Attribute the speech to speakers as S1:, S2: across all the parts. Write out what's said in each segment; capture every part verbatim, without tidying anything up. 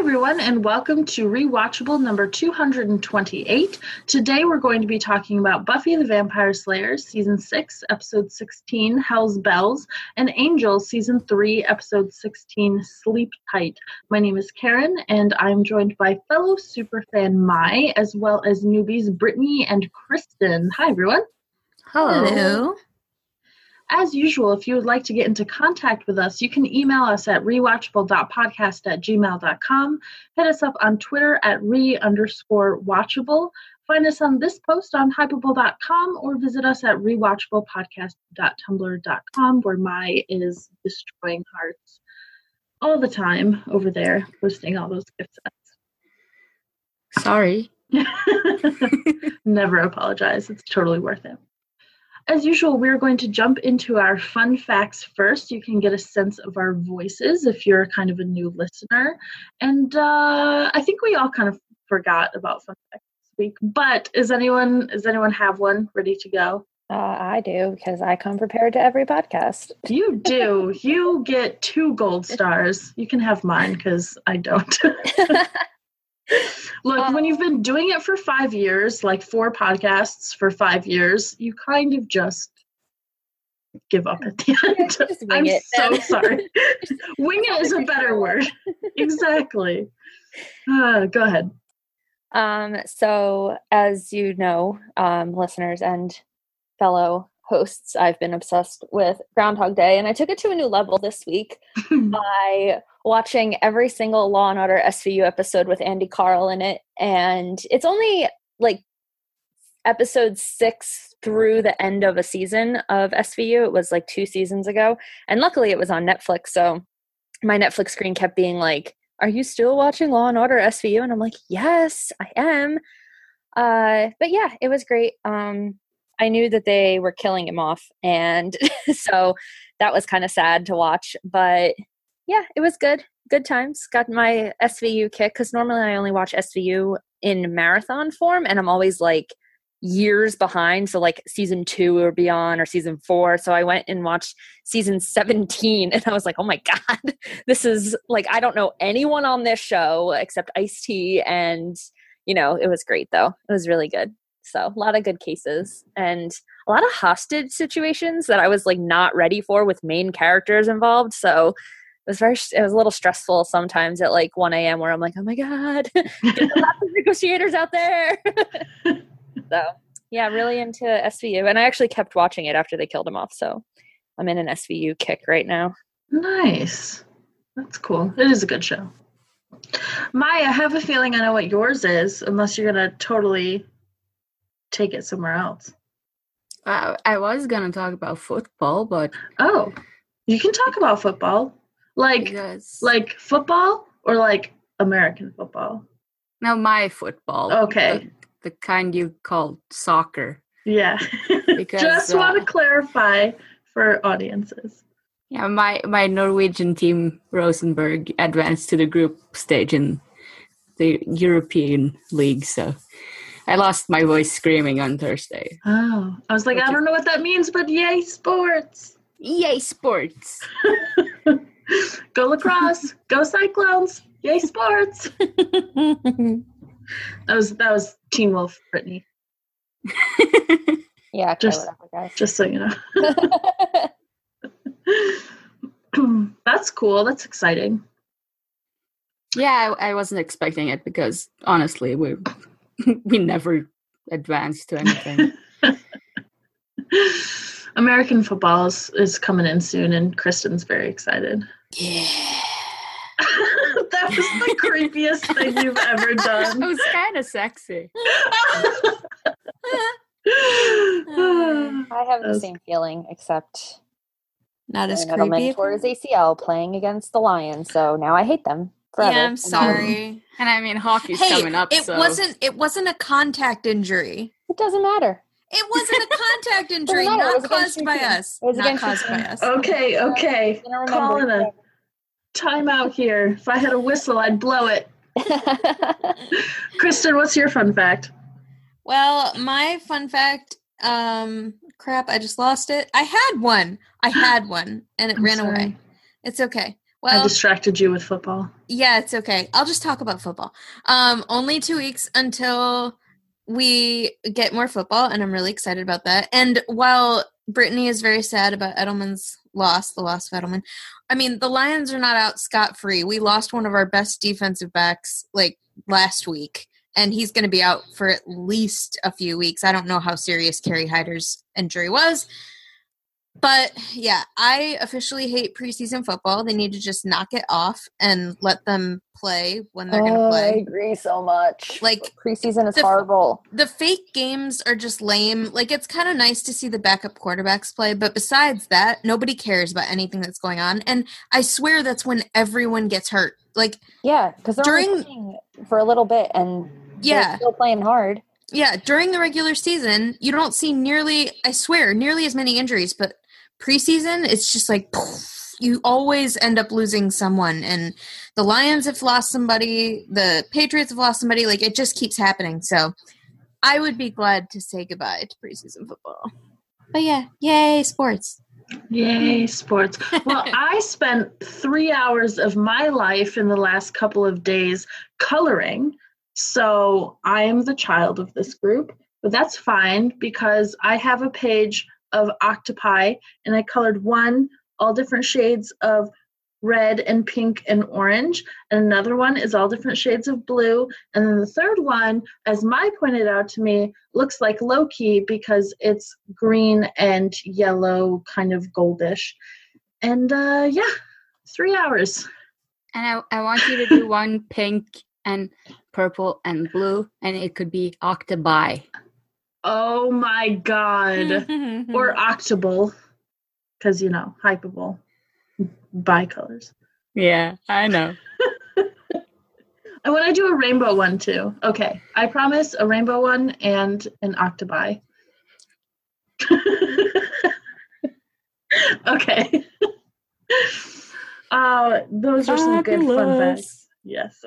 S1: everyone, and welcome to Rewatchable number two hundred twenty-eight. Today we're going to be talking about Buffy the Vampire Slayer, Season six, Episode sixteen, Hell's Bells, and Angel, Season three, Episode sixteen, Sleep Tight. My name is Karen, and I'm joined by fellow superfan Mai, as well as newbies Brittany and Kristen. Hi, everyone.
S2: Hello. Hello.
S1: As usual, if you would like to get into contact with us, you can email us at rewatchable dot podcast at gmail dot com. Hit us up on Twitter at re underscore watchable. Find us on this post on hypable dot com or visit us at rewatchable podcast dot tumblr dot com, where Mai is destroying hearts all the time over there, posting all those gift sets.
S2: Sorry.
S1: Never apologize. It's totally worth it. As usual, we're going to jump into our fun facts first. You can get a sense of our voices if you're kind of a new listener. And uh, I think we all kind of forgot about fun facts this week. But is anyone, does anyone have one ready to go?
S3: Uh, I do, because I come prepared to every podcast.
S1: You do. You get two gold stars. You can have mine because I don't. Look, um, when you've been doing it for five years, like four podcasts for five years, you kind of just give up at the end.
S3: Just wing
S1: I'm
S3: it.
S1: so sorry. Wing it is a better word. Exactly. Uh, go ahead.
S3: Um, so, as you know, um, listeners and fellow hosts, I've been obsessed with Groundhog Day, and I took it to a new level this week by watching every single Law and Order S V U episode with Andy Karl in it. And it's only like episode six through the end of a season of S V U. It was like two seasons ago. And luckily it was on Netflix. So my Netflix screen kept being like, are you still watching Law and Order S V U? And I'm like, yes, I am. Uh, but yeah, it was great. Um, I knew that they were killing him off. And so that was kind of sad to watch. But yeah, it was good. Good times. Got my S V U kick, because normally I only watch S V U in marathon form, and I'm always like years behind. So like season two or beyond, or season four. So I went and watched season seventeen, and I was like, oh my God, this is like, I don't know anyone on this show except Ice-T. And, you know, it was great though. It was really good. So a lot of good cases and a lot of hostage situations that I was like not ready for with main characters involved. So it was very, it was a little stressful sometimes at like one a.m. where I'm like, oh my God, get the hostage negotiators out there. So yeah, really into S V U. And I actually kept watching it after they killed him off. So I'm in an S V U kick right now.
S1: Nice. That's cool. It is a good show. Mai, I have a feeling I know what yours is, unless you're going to totally take it somewhere else.
S2: Uh, I was going to talk about football, but...
S1: Oh, you can talk about football. Like,
S2: because...
S1: like football or like American football?
S2: No, my football.
S1: Okay.
S2: The, the kind you call soccer.
S1: Yeah.
S2: Because,
S1: Just
S2: uh,
S1: want to clarify for audiences.
S2: Yeah, my, my Norwegian team, Rosenborg, advanced to the group stage in the European League, so I lost my voice screaming on Thursday.
S1: Oh, I was like, Which I don't is- know what that means, but yay, sports.
S2: Yay, sports.
S1: Go lacrosse. Go Cyclones. Yay, sports. that was that was Teen Wolf, Brittany.
S3: Yeah, okay,
S1: just,
S3: whatever, guys.
S1: Just so you know. That's cool. That's exciting.
S2: Yeah, I, I wasn't expecting it because honestly, we we never advanced to anything.
S1: American football is, is coming in soon, and Kristen's very excited.
S2: Yeah.
S1: That was the creepiest thing you've ever done.
S2: It was kind of sexy.
S3: uh, I have the same feeling, except
S4: not as
S3: Edelman
S4: creepy.
S3: tore his A C L playing against the Lions, so now I hate them forever.
S4: Yeah, I'm sorry.
S2: And I mean, hockey's
S4: hey,
S2: coming up.
S4: It
S2: so.
S4: wasn't. It wasn't a contact injury.
S3: It doesn't matter.
S4: It wasn't a contact injury, not caused by us. Not caused by us.
S1: Okay, okay. Calling a timeout here. If I had a whistle, I'd blow it. Kristen, what's your fun fact?
S4: Well, my fun fact, um, crap, I just lost it. I had one. I had one, and it
S1: I'm
S4: ran
S1: sorry.
S4: away. It's okay.
S1: Well, I distracted you with football.
S4: Yeah, it's okay. I'll just talk about football. Um, only two weeks until we get more football, and I'm really excited about that. And while Brittany is very sad about Edelman's loss, the loss of Edelman, I mean, the Lions are not out scot-free. We lost one of our best defensive backs, like, last week, and he's going to be out for at least a few weeks. I don't know how serious Kerry Hyder's injury was. But, yeah, I officially hate preseason football. They need to just knock it off and let them play when they're oh, going to play.
S3: I agree so much.
S4: Like,
S3: preseason is
S4: the,
S3: horrible.
S4: The fake games are just lame. Like, it's kind of nice to see the backup quarterbacks play, but besides that, nobody cares about anything that's going on. And I swear that's when everyone gets hurt. Like,
S3: yeah, because they're during, only playing for a little bit and yeah, they're still playing hard.
S4: Yeah, during the regular season, you don't see nearly, I swear, nearly as many injuries, but preseason, it's just like poof, you always end up losing someone, and the Lions have lost somebody, the Patriots have lost somebody, like it just keeps happening. So I would be glad to say goodbye to preseason football. But yeah, yay sports.
S1: Yay sports. Well, I spent three hours of my life in the last couple of days coloring, so I am the child of this group, but that's fine because I have a page of octopi, and I colored one all different shades of red and pink and orange, and another one is all different shades of blue, and then the third one, as Mai pointed out to me, looks like Loki because it's green and yellow, kind of goldish. And uh yeah, three hours.
S2: And I, I want you to do one pink and purple and blue, and it could be octobi.
S1: Oh my god. Or octable. Because, you know, hypeable. Bicolors.
S2: Yeah, I know.
S1: I want to do a rainbow one too. Okay, I promise a rainbow one and an octobi. Okay. Uh, those are some good fun facts. Yes.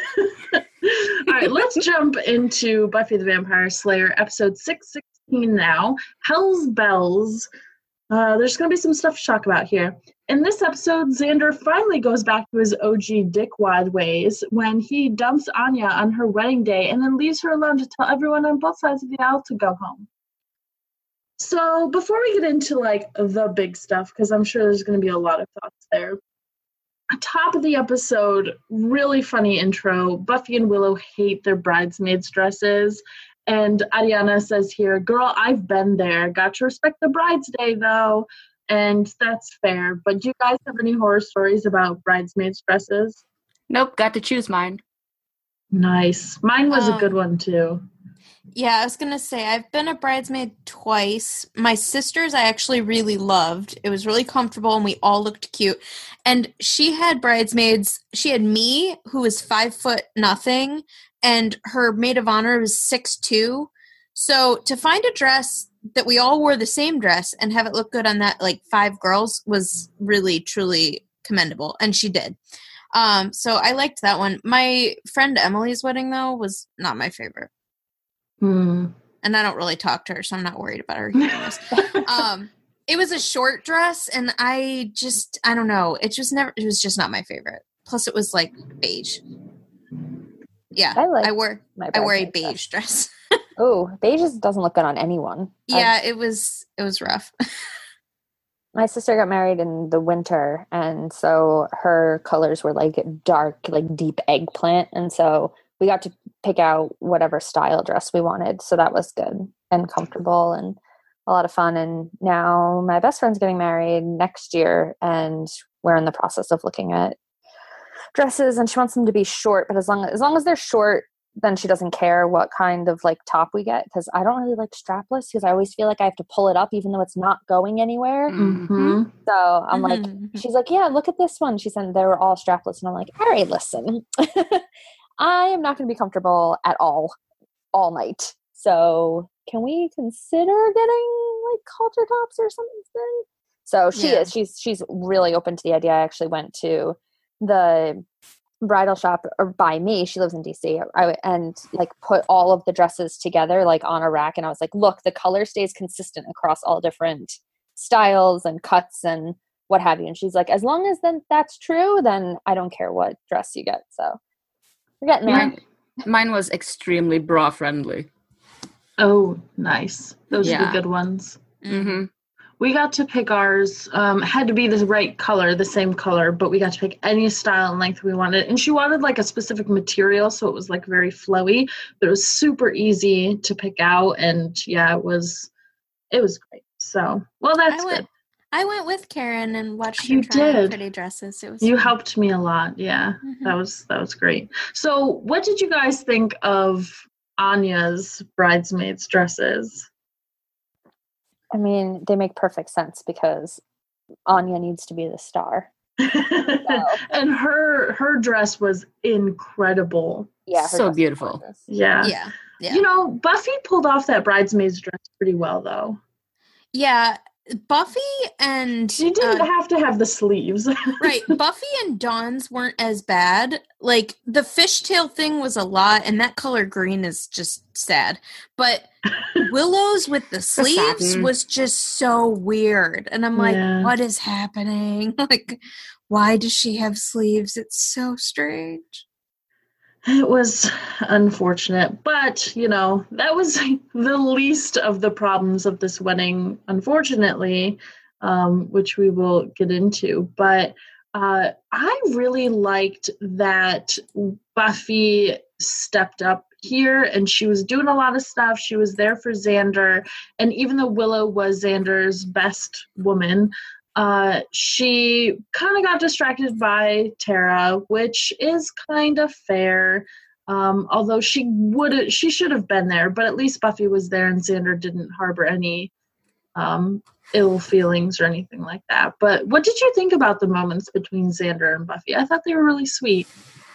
S1: All right, let's jump into Buffy the Vampire Slayer, episode six sixteen now. Hell's Bells. Uh, there's going to be some stuff to talk about here. In this episode, Xander finally goes back to his O G dickwad ways when he dumps Anya on her wedding day and then leaves her alone to tell everyone on both sides of the aisle to go home. So before we get into, like, the big stuff, because I'm sure there's going to be a lot of thoughts there, top of the episode, really funny intro. Buffy and Willow hate their bridesmaids' dresses. And Ariana says here, girl, I've been there. Got to respect the bride's day, though. And that's fair. But do you guys have any horror stories about bridesmaids' dresses?
S2: Nope, got to choose mine.
S1: Nice. Mine was um, a good one, too.
S4: Yeah, I was going to say, I've been a bridesmaid twice. My sister's I actually really loved. It was really comfortable, and we all looked cute. And she had bridesmaids. She had me, who was five foot nothing, and her maid of honor was six two. So to find a dress that we all wore the same dress and have it look good on that, like, five girls was really, truly commendable. And she did. Um, so I liked that one. My friend Emily's wedding, though, was not my favorite.
S1: Hmm.
S4: And I don't really talk to her, so I'm not worried about her hearing this. um, it was a short dress, and I just, I don't know. It just never, it was just not my favorite. Plus, it was, like, beige. Yeah, I, I wore, I wore a beige dress.
S3: Oh, beige doesn't look good on anyone.
S4: Yeah, I've, it was, it was rough.
S3: My sister got married in the winter, and so her colors were, like, dark, like, deep eggplant, and so we got to pick out whatever style dress we wanted. So that was good and comfortable and a lot of fun. And now my best friend's getting married next year, and we're in the process of looking at dresses, and she wants them to be short, but as long as, as long as they're short, then she doesn't care what kind of, like, top we get, because I don't really like strapless, because I always feel like I have to pull it up even though it's not going anywhere.
S1: Mm-hmm.
S3: So I'm mm-hmm. like, she's like, yeah, look at this one. She said they were all strapless, and I'm like, all right, listen. I am not going to be comfortable at all, all night. So can we consider getting, like, halter tops or something? So she yeah. is. She's she's really open to the idea. I actually went to the bridal shop or by me. She lives in D C. I and like put all of the dresses together, like, on a rack, and I was like, look, the color stays consistent across all different styles and cuts and what have you. And she's like, as long as then that's true, then I don't care what dress you get. So we're getting there.
S2: Mine, mine was extremely bra friendly.
S1: Oh, nice. Those
S2: Yeah.
S1: are the good ones.
S2: Mm-hmm.
S1: We got to pick ours. Um, had to be the right color, the same color, but we got to pick any style and length we wanted. And she wanted like a specific material, so it was like very flowy, but it was super easy to pick out. And yeah, it was it was great. So, well, that's
S4: I went,
S1: good.
S4: I went with Karen and watched her
S1: You
S4: try on
S1: did.
S4: pretty dresses. It was
S1: You
S4: fun.
S1: helped me a lot. Yeah,
S4: Mhm.
S1: that was that was great. So, what did you guys think of Anya's bridesmaids dresses?
S3: I mean, they make perfect sense because Anya needs to be the star.
S1: And her her dress was incredible.
S3: Yeah, her
S2: So
S3: dress is
S2: beautiful.
S3: gorgeous.
S1: Yeah.
S4: Yeah, yeah,
S1: You know, Buffy pulled off that bridesmaid's dress pretty well, though.
S4: yeah. Buffy and
S1: She didn't
S4: uh,
S1: have to have the sleeves.
S4: right, Buffy and Dawn's weren't as bad. Like the fishtail thing was a lot, and that color green is just sad. But Willow's with the sleeves
S2: satin.
S4: was just so weird, and I'm like,
S1: Yeah.
S4: what is happening? Like, why does she have sleeves? It's so strange.
S1: It was unfortunate, but, you know, that was the least of the problems of this wedding, unfortunately, um, which we will get into. But uh, I really liked that Buffy stepped up here and she was doing a lot of stuff. She was there for Xander. And even though Willow was Xander's best woman, Uh, she kind of got distracted by Tara, which is kind of fair. Um, although she would, she should have been there, but at least Buffy was there, and Xander didn't harbor any um, ill feelings or anything like that. But what did you think about the moments between Xander and Buffy? I thought they were really sweet.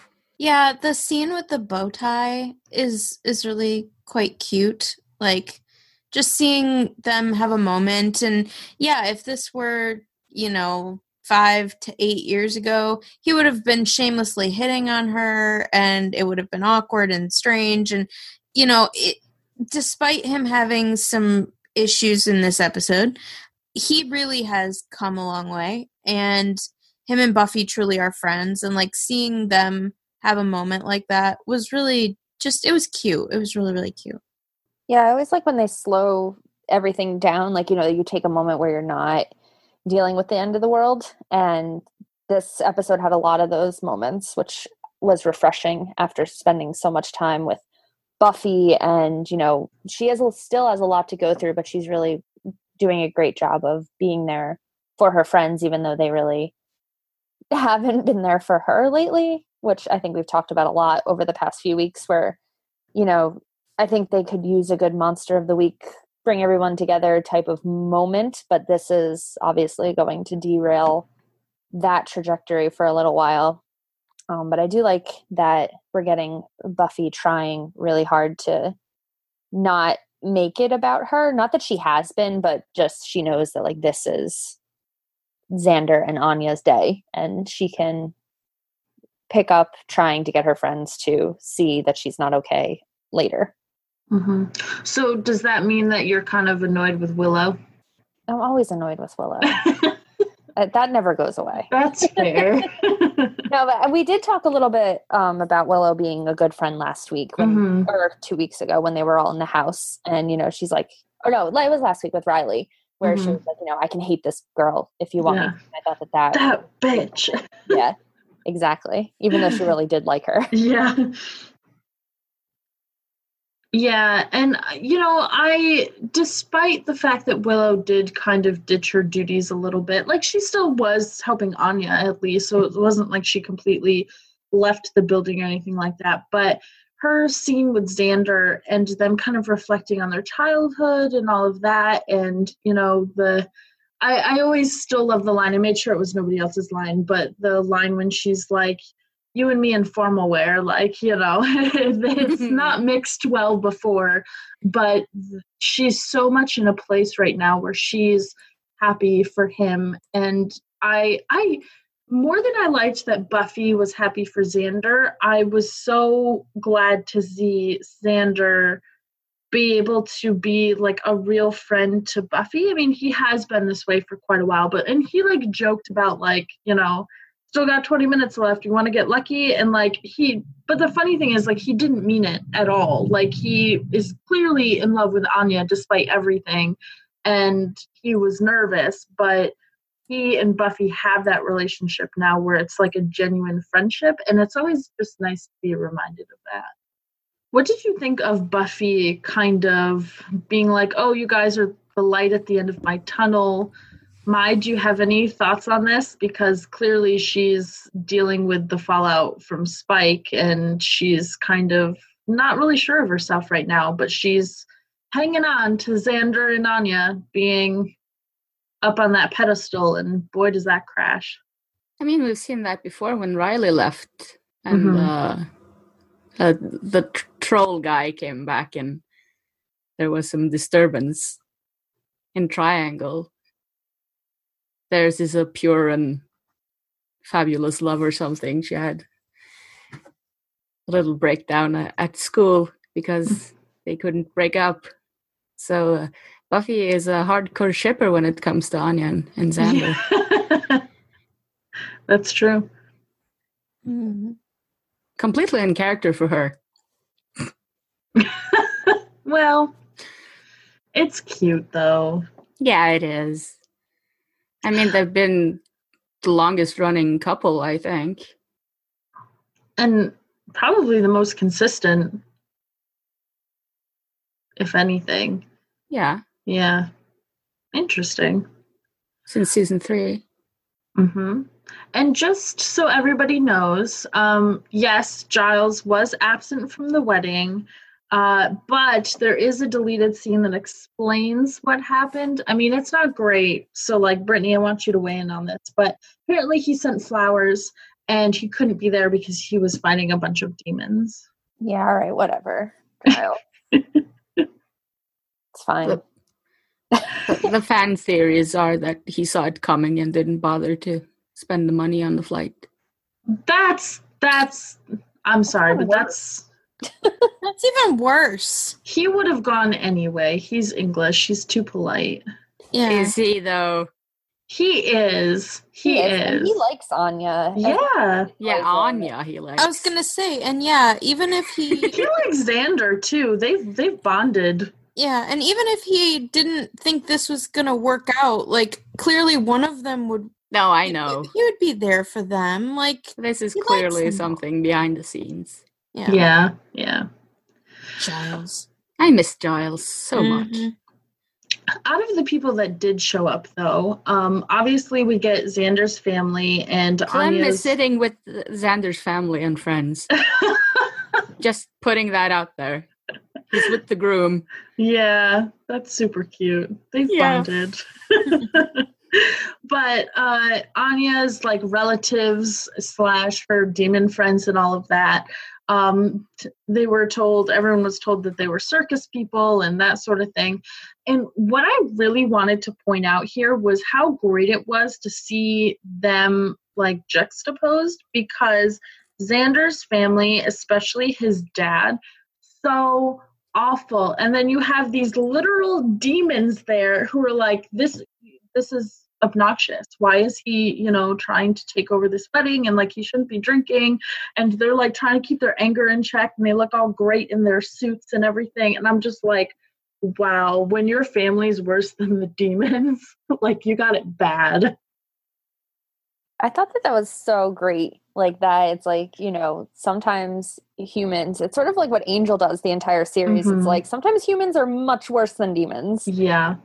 S4: Yeah, the scene with the bow tie is is really quite cute. Like just seeing them have a moment, and yeah, if this were, you know, five to eight years ago, he would have been shamelessly hitting on her and it would have been awkward and strange. And, you know, it, despite him having some issues in this episode, he really has come a long way. And him and Buffy truly are friends. And like seeing them have a moment like that was really just, it was cute. It was really, really cute.
S3: Yeah, I always like when they slow everything down. Like, you know, you take a moment where you're not dealing with the end of the world. And this episode had a lot of those moments, which was refreshing after spending so much time with Buffy. And, you know, she has a, still has a lot to go through, but she's really doing a great job of being there for her friends, even though they really haven't been there for her lately, which I think we've talked about a lot over the past few weeks, where, you know, I think they could use a good monster of the week, bring everyone together type of moment, but this is obviously going to derail that trajectory for a little while. Um, but I do like that we're getting Buffy trying really hard to not make it about her. Not that she has been, but just she knows that like this is Xander and Anya's day, and she can pick up trying to get her friends to see that she's not okay later.
S1: Mm-hmm. So does that mean that you're kind of annoyed with Willow?
S3: I'm always annoyed with Willow. Uh, that never goes away.
S1: That's fair.
S3: No, but we did talk a little bit um, about Willow being a good friend last week, when,
S1: Mhm.
S3: or two weeks ago when they were all in the house. And, you know, she's like, or no, it was last week with Riley, where she
S1: Mhm.
S3: was like, you know, I can hate this girl if you want
S1: Yeah.
S3: me to. And I thought that that,
S1: That bitch.
S3: yeah, exactly. Even though she really did like her.
S1: Yeah. Yeah, and uh, you know, I, despite the fact that Willow did kind of ditch her duties a little bit, like she still was helping Anya at least, so it wasn't like she completely left the building or anything like that. But her scene with Xander and them kind of reflecting on their childhood and all of that, and you know, the I, I always still love the line. I made sure it was nobody else's line, but the line when she's like, you and me in formal wear, like, you know, it's not mixed well before, but she's so much in a place right now where she's happy for him. And I, I, more than I liked that Buffy was happy for Xander, I was so glad to see Xander be able to be like a real friend to Buffy. I mean, he has been this way for quite a while, but and he like joked about like, you know, still got twenty minutes left. You want to get lucky? And like he, but the funny thing is like he didn't mean it at all. Like he is clearly in love with Anya despite everything. And he was nervous, but he and Buffy have that relationship now where it's like a genuine friendship. And it's always just nice to be reminded of that. What did you think of Buffy kind of being like, oh, you guys are the light at the end of my tunnel? Mai, do you have any thoughts on this? Because clearly she's dealing with the fallout from Spike and she's kind of not really sure of herself right now, but she's hanging on to Xander and Anya being up on that pedestal, and boy, does that crash.
S2: I mean, we've seen that before when Riley left and
S1: Mm-hmm.
S2: uh, uh, the tr- troll guy came back and there was some disturbance in Triangle. Theirs is a pure and fabulous love or something. She had a little breakdown uh, at school because they couldn't break up. So uh, Buffy is a hardcore shipper when it comes to Anya and, and Xander.
S1: Yeah. That's true.
S3: Mm-hmm.
S2: Completely in character for her.
S1: Well, it's cute though.
S2: Yeah, it is. I mean, they've been the longest running couple, I think.
S1: And probably the most consistent, if anything.
S2: Yeah,
S1: Yeah. Interesting.
S2: since season three.
S1: Mm-hmm. And just so everybody knows, um, yes, Giles was absent from the wedding, uh, but there is a deleted scene that explains what happened. I mean, it's not great. So, like, Brittany, I want you to weigh in on this. But apparently he sent flowers, and he couldn't be there because he was fighting a bunch of demons.
S3: Yeah, all right, whatever. Kyle. It's fine.
S2: The, the, the fan theories are that he saw it coming and didn't bother to spend the money on the flight.
S1: That's, that's, I'm sorry, but that's...
S4: That's even worse.
S1: He would have gone anyway. He's English. He's too polite.
S4: Yeah.
S2: Is he, though?
S1: He is. He,
S3: He is,
S1: is.
S3: and he likes Anya.
S1: Yeah.
S2: Yeah,
S3: Poison.
S2: Anya, he likes.
S4: I was gonna say, and yeah, even if he,
S1: He likes Xander too. They've they've bonded.
S4: yeah, and even if he didn't think this was gonna work out, like clearly one of them would.
S2: No, I know.
S4: He would be there for them. Like
S2: This is
S4: he likes
S2: clearly
S4: him.
S2: something behind the scenes.
S4: Yeah.
S1: Yeah. Yeah.
S4: Giles.
S2: I miss Giles so much.
S4: Mhm.
S1: Out of the people that did show up, though, um, obviously we get Xander's family and
S2: Clem
S1: Anya's.
S2: is sitting with Xander's family and friends. Just putting that out there. He's with the groom.
S1: Yeah, that's super cute. They've
S2: Yeah.
S1: bonded. But uh, Anya's like relatives slash her demon friends and all of that. Um, t- they were told, everyone was told that they were circus people and that sort of thing. And what I really wanted to point out here was how great it was to see them like juxtaposed, because Xander's family, especially his dad, so awful. And then you have these literal demons there who are like, this, this is obnoxious. Why is he, you know, trying to take over this wedding, and like he shouldn't be drinking, and they're like trying to keep their anger in check, and they look all great in their suits and everything. And I'm just like, wow, when your family's worse than the demons, like you got it bad.
S3: I thought that that was so great. Like that, it's like, you know, sometimes humans, it's sort of like what Angel does the entire series.
S1: Mhm.
S3: It's like sometimes humans are much worse than demons.
S1: Yeah.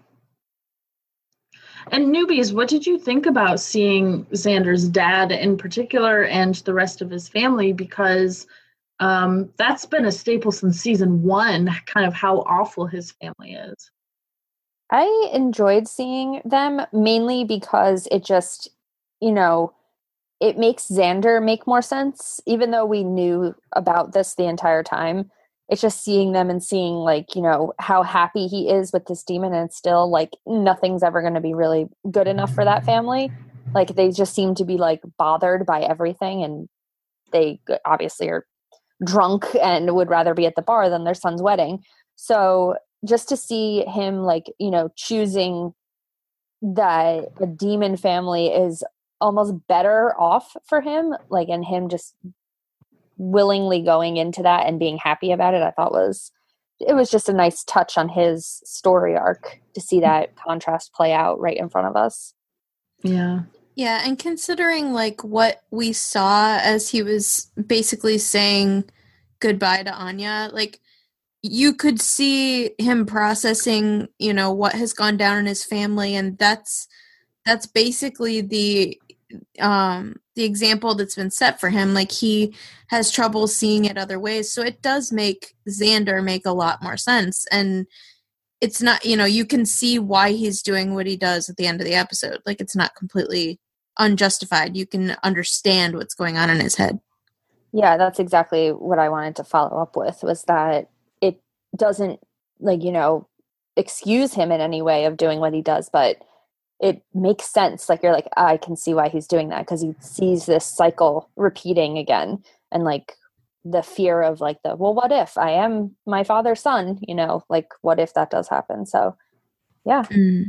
S1: And newbies, what did you think about seeing Xander's dad in particular and the rest of his family? Because um, that's been a staple since season one, kind of how awful his family is.
S3: I enjoyed seeing them mainly because it just, you know, it makes Xander make more sense, even though we knew about this the entire time. It's just seeing them and seeing, like, you know, how happy he is with this demon, and still, like, nothing's ever going to be really good enough for that family. Like, they just seem to be, like, bothered by everything, and they obviously are drunk and would rather be at the bar than their son's wedding. So just to see him, like, you know, choosing that a demon family is almost better off for him, like, and him just willingly going into that and being happy about it, I thought was, it was just a nice touch on his story arc to see that contrast play out right in front of us.
S1: Yeah.
S4: Yeah, and considering like what we saw as he was basically saying goodbye to Anya, like you could see him processing, you know, what has gone down in his family, and that's that's basically the um the example that's been set for him. Like he has trouble seeing it other ways, so it does make Xander make a lot more sense. And it's not, you know, you can see why he's doing what he does at the end of the episode. Like it's not completely unjustified. You can understand what's going on in his head.
S3: Yeah, that's exactly what I wanted to follow up with, was that it doesn't, like, you know, excuse him in any way of doing what he does, but it makes sense. Like you're like, I can see why he's doing that, because he sees this cycle repeating again, and like the fear of like the, well, what if I am my father's son, you know, like what if that does happen? So yeah.
S4: Mm.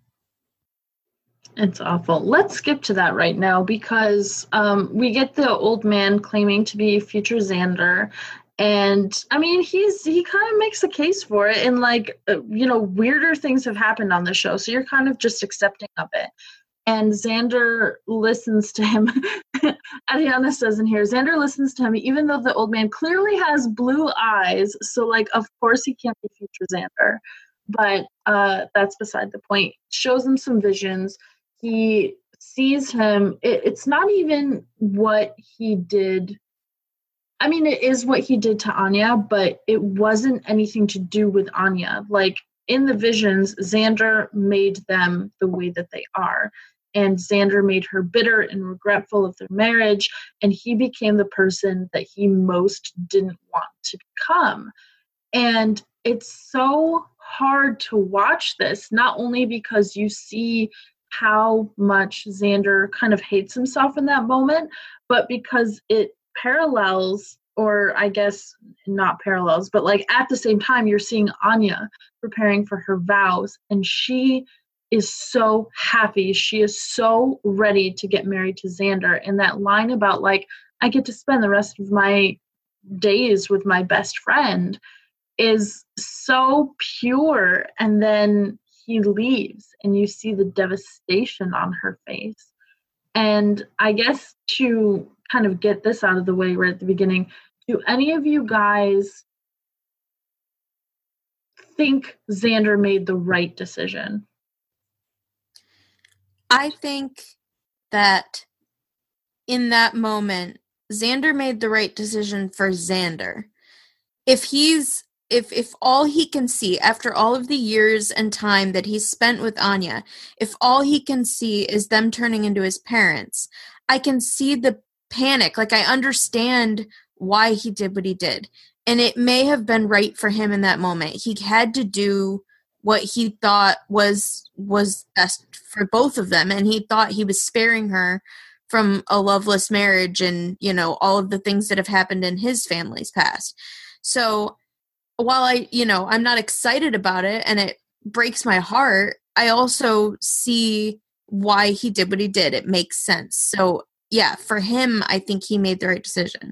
S1: It's awful. Let's skip to that right now, because um, we get the old man claiming to be future Xander. And I mean, he's he kind of makes a case for it, and like, uh, you know, weirder things have happened on the show. So you're kind of just accepting of it. And Xander listens to him. Ariana says in here, Xander listens to him, even though the old man clearly has blue eyes. So, like, of course he can't be future Xander. But uh, that's beside the point. Shows him some visions. He sees him. It, it's not even what he did. I mean, it is what he did to Anya, but it wasn't anything to do with Anya. Like, in the visions, Xander made them the way that they are. And Xander made her bitter and regretful of their marriage, and he became the person that he most didn't want to become. And it's so hard to watch this, not only because you see how much Xander kind of hates himself in that moment, but because it parallels, or I guess not parallels, but like at the same time, you're seeing Anya preparing for her vows, and she is so happy. She is so ready to get married to Xander. And that line about like, I get to spend the rest of my days with my best friend is so pure. And then he leaves and you see the devastation on her face. And I guess to kind of get this out of the way right at the beginning, do any of you guys think Xander made the right decision?
S4: I think that in that moment, Xander made the right decision for Xander. If he's if if all he can see after all of the years and time that he's spent with Anya, if all he can see is them turning into his parents, I can see the panic. Like I understand why he did what he did. And it may have been right for him in that moment. He had to do what he thought was was best for both of them, and he thought he was sparing her from a loveless marriage and, you know, all of the things that have happened in his family's past. So while I, you know, I'm not excited about it and it breaks my heart, I also see why he did what he did. It makes sense. So yeah, for him, I think he made the right decision.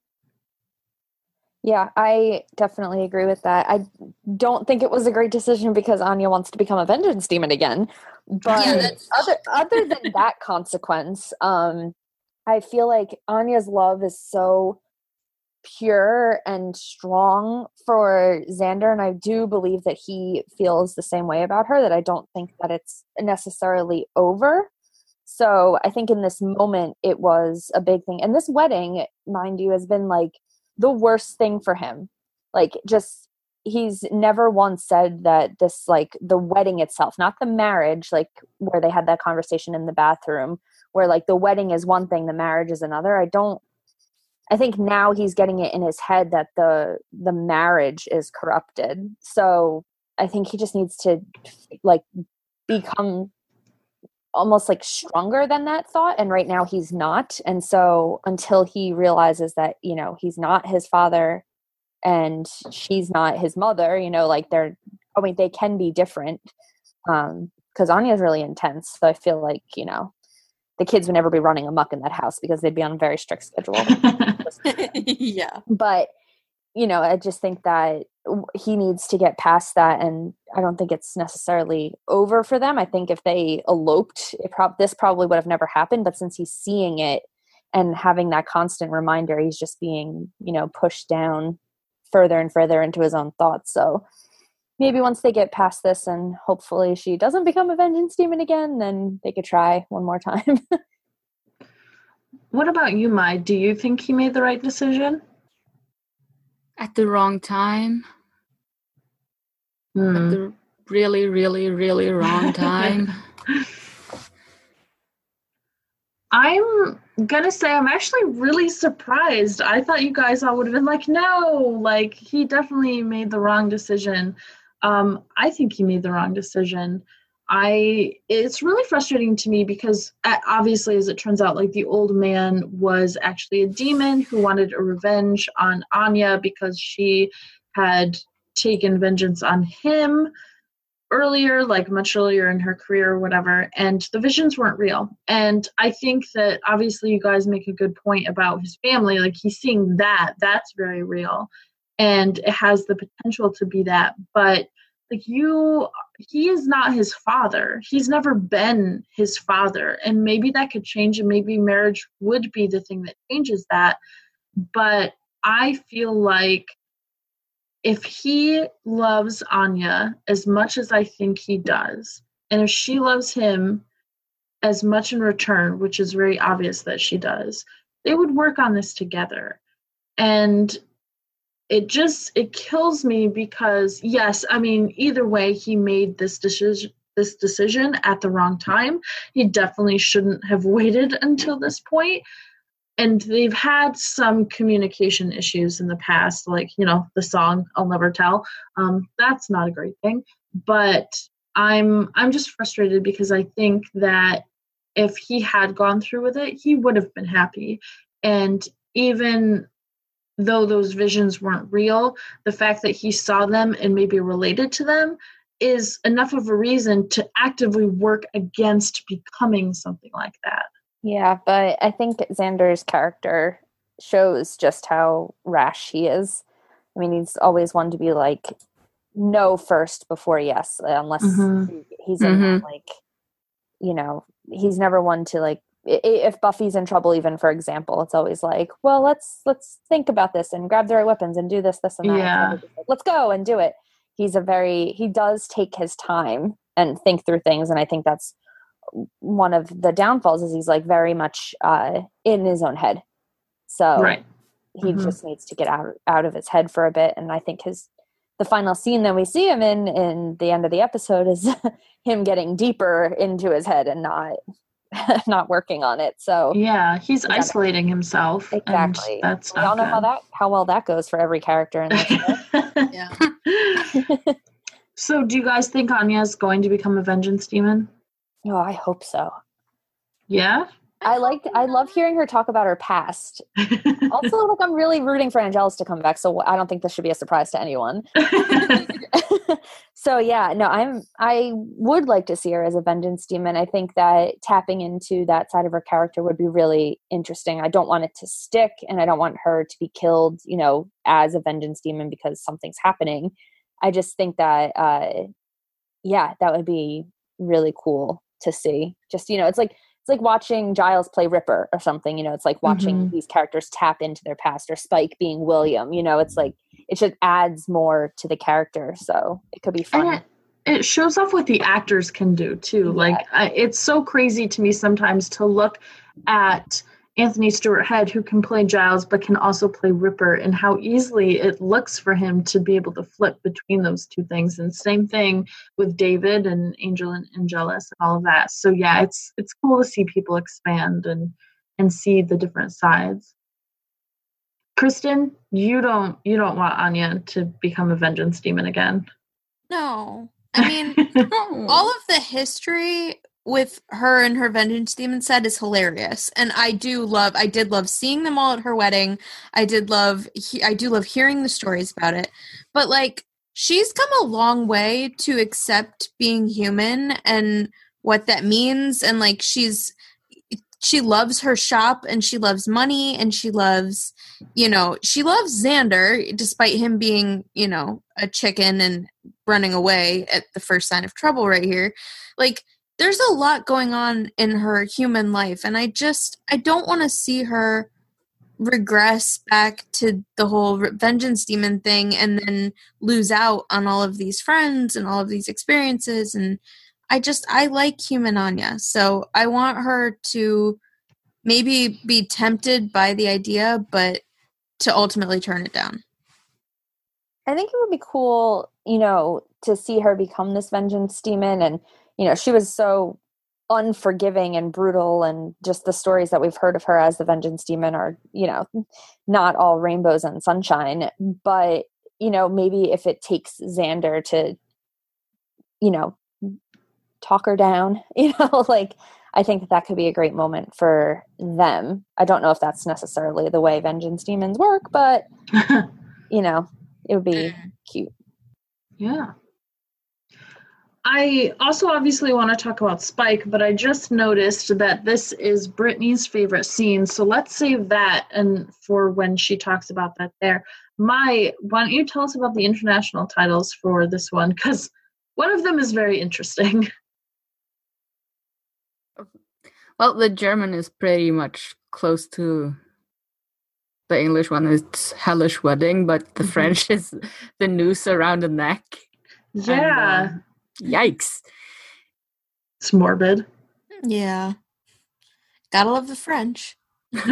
S3: Yeah, I definitely agree with that. I don't think it was a great decision because Anya wants to become a vengeance demon again. But
S4: Yeah, that's-
S3: other other than that consequence, um, I feel like Anya's love is so pure and strong for Xander, and I do believe that he feels the same way about her, that I don't think that it's necessarily over. So I think in this moment it was a big thing. And this wedding, mind you, has been like the worst thing for him. Like, just, he's never once said that this, like, the wedding itself, not the marriage, like where they had that conversation in the bathroom where like the wedding is one thing, the marriage is another. I don't, I think now he's getting it in his head that the, the marriage is corrupted. So I think he just needs to like become almost like stronger than that thought, and right now he's not. And so until he realizes that, you know, he's not his father and she's not his mother, you know, like they're, I mean, they can be different. Um, because Anya is really intense. So I feel like, you know, the kids would never be running amok in that house because they'd be on a very strict schedule.
S4: Yeah.
S3: But, you know, I just think that he needs to get past that. And I don't think it's necessarily over for them. I think if they eloped, it prob- this probably would have never happened. But since he's seeing it and having that constant reminder, he's just being, you know, pushed down further and further into his own thoughts. So maybe once they get past this and hopefully she doesn't become a vengeance demon again, then they could try one more time.
S1: What about you, Mai? Do you think he made the right decision?
S2: At the wrong time.
S1: Hmm.
S2: At the really, really, really wrong time.
S1: I'm gonna say I'm actually really surprised. I thought you guys all would have been like, no, like he definitely made the wrong decision. Um, I think he made the wrong decision. I it's really frustrating to me because uh, obviously, as it turns out, like the old man was actually a demon who wanted a revenge on Anya because she had taken vengeance on him earlier, like much earlier in her career or whatever, and the visions weren't real. And I think that obviously you guys make a good point about his family, like he's seeing that, that's very real, and it has the potential to be that, but like you, he is not his father. He's never been his father, and maybe that could change, and maybe marriage would be the thing that changes that, but I feel like if he loves Anya as much as I think he does, and if she loves him as much in return, which is very obvious that she does, they would work on this together. And it just, it kills me because, yes, I mean, either way, he made this decision, this decision at the wrong time. He definitely shouldn't have waited until this point. And they've had some communication issues in the past, like, you know, the song I'll Never Tell. Um, that's not a great thing. But I'm I'm just frustrated because I think that if he had gone through with it, he would have been happy. And even though those visions weren't real, the fact that he saw them and maybe related to them is enough of a reason to actively work against becoming something like that.
S3: Yeah, but I think Xander's character shows just how rash he is. I mean, he's always one to be like, no first before yes, unless
S1: Mm-hmm.
S3: he, he's in
S2: Mm-hmm.
S3: that, like, you know, he's never one to like, i- if Buffy's in trouble, even for example, it's always like, well, let's let's think about this and grab the right weapons and do this, this, and that.
S1: Yeah.
S3: Like, let's go and do it. He's a very, he does take his time and think through things, and I think that's one of the downfalls is he's like very much uh, in his own head. So
S1: Right.
S3: he
S1: Mm-hmm.
S3: just needs to get out out of his head for a bit. And I think his the final scene that we see him in in the end of the episode is him getting deeper into his head and not not working on it. So
S1: Yeah, he's
S3: gotta-
S1: isolating himself.
S3: exactly.
S1: And that's
S3: We all
S1: not
S3: know how
S1: good.
S3: that how well that goes for every character in this show.
S4: Yeah.
S1: So do you guys think Anya's going to become a vengeance demon?
S3: Oh, I hope so.
S1: Yeah?
S3: I liked I love hearing her talk about her past. Also, like, I'm really rooting for Angelus to come back, so I don't think this should be a surprise to anyone. So yeah, no, I'm I would like to see her as a vengeance demon. I think that tapping into that side of her character would be really interesting. I don't want it to stick, and I don't want her to be killed, you know, as a vengeance demon because something's happening. I just think that uh yeah, that would be really cool to see. Just, you know, it's like it's like watching Giles play Ripper or something, you know, it's like watching
S1: Mhm.
S3: these characters tap into their past, or Spike being William, you know, it's like it just adds more to the character. So it could be fun.
S1: And it, it shows off what the actors can do too.
S3: Yeah.
S1: Like I, it's so crazy to me sometimes to look at Anthony Stewart Head, who can play Giles but can also play Ripper, and how easily it looks for him to be able to flip between those two things. And same thing with David and Angel and Angelus and all of that. So yeah, it's it's cool to see people expand and and see the different sides. Kristen, you don't you don't want Anya to become a vengeance demon again.
S4: No. I mean, all of the history with her and her vengeance demon set is hilarious, and I do love I did love seeing them all at her wedding. I did love he, I do love hearing the stories about it, but like she's come a long way to accept being human and what that means, and like she's she loves her shop and she loves money and she loves, you know, she loves Xander despite him being, you know, a chicken and running away at the first sign of trouble right here. Like, there's a lot going on in her human life, and I just, I don't want to see her regress back to the whole vengeance demon thing and then lose out on all of these friends and all of these experiences. And I just, I like human Anya. So I want her to maybe be tempted by the idea, but to ultimately turn it down.
S3: I think it would be cool, you know, to see her become this vengeance demon. And, you know, she was so unforgiving and brutal, and just the stories that we've heard of her as the vengeance demon are, you know, not all rainbows and sunshine. But, you know, maybe if it takes Xander to, you know, talk her down, you know, like, I think that that could be a great moment for them. I don't know if that's necessarily the way vengeance demons work, but, you know, it would be cute.
S1: Yeah. I also obviously want to talk about Spike, but I just noticed that this is Brittany's favorite scene. So let's save that and for when she talks about that there. Mai, why don't you tell us about the international titles for this one? Because one of them is very interesting.
S2: Well, the German is pretty much close to the English one. It's Hellish Wedding, but the mm-hmm. French is the noose around the neck.
S1: Yeah.
S2: And, uh, yikes.
S1: It's morbid.
S4: Yeah. Gotta love the French.
S1: They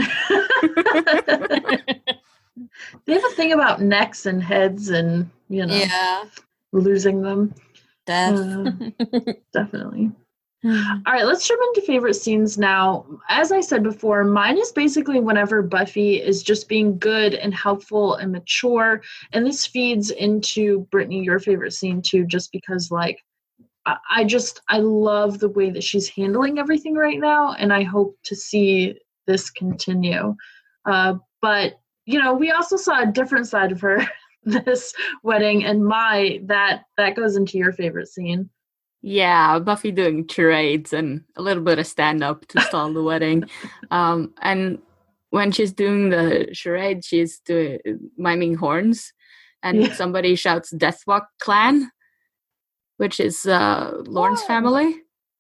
S1: have a thing about necks and heads and, you know,
S4: yeah.
S1: losing them.
S4: Death.
S1: Uh, definitely. All right, let's jump into favorite scenes now. As I said before, mine is basically whenever Buffy is just being good and helpful and mature. And this feeds into, Brittany, your favorite scene too, just because, like, I, I just, I love the way that she's handling everything right now. And I hope to see this continue. Uh, but, you know, we also saw a different side of her this wedding. And my, that, that goes into your favorite scene.
S2: Yeah, Buffy doing charades and a little bit of stand-up to stall the wedding. Um, and when she's doing the charade, she's doing, miming horns. And yeah. somebody shouts Deathwalk Clan, which is uh, Lorne's Whoa. family.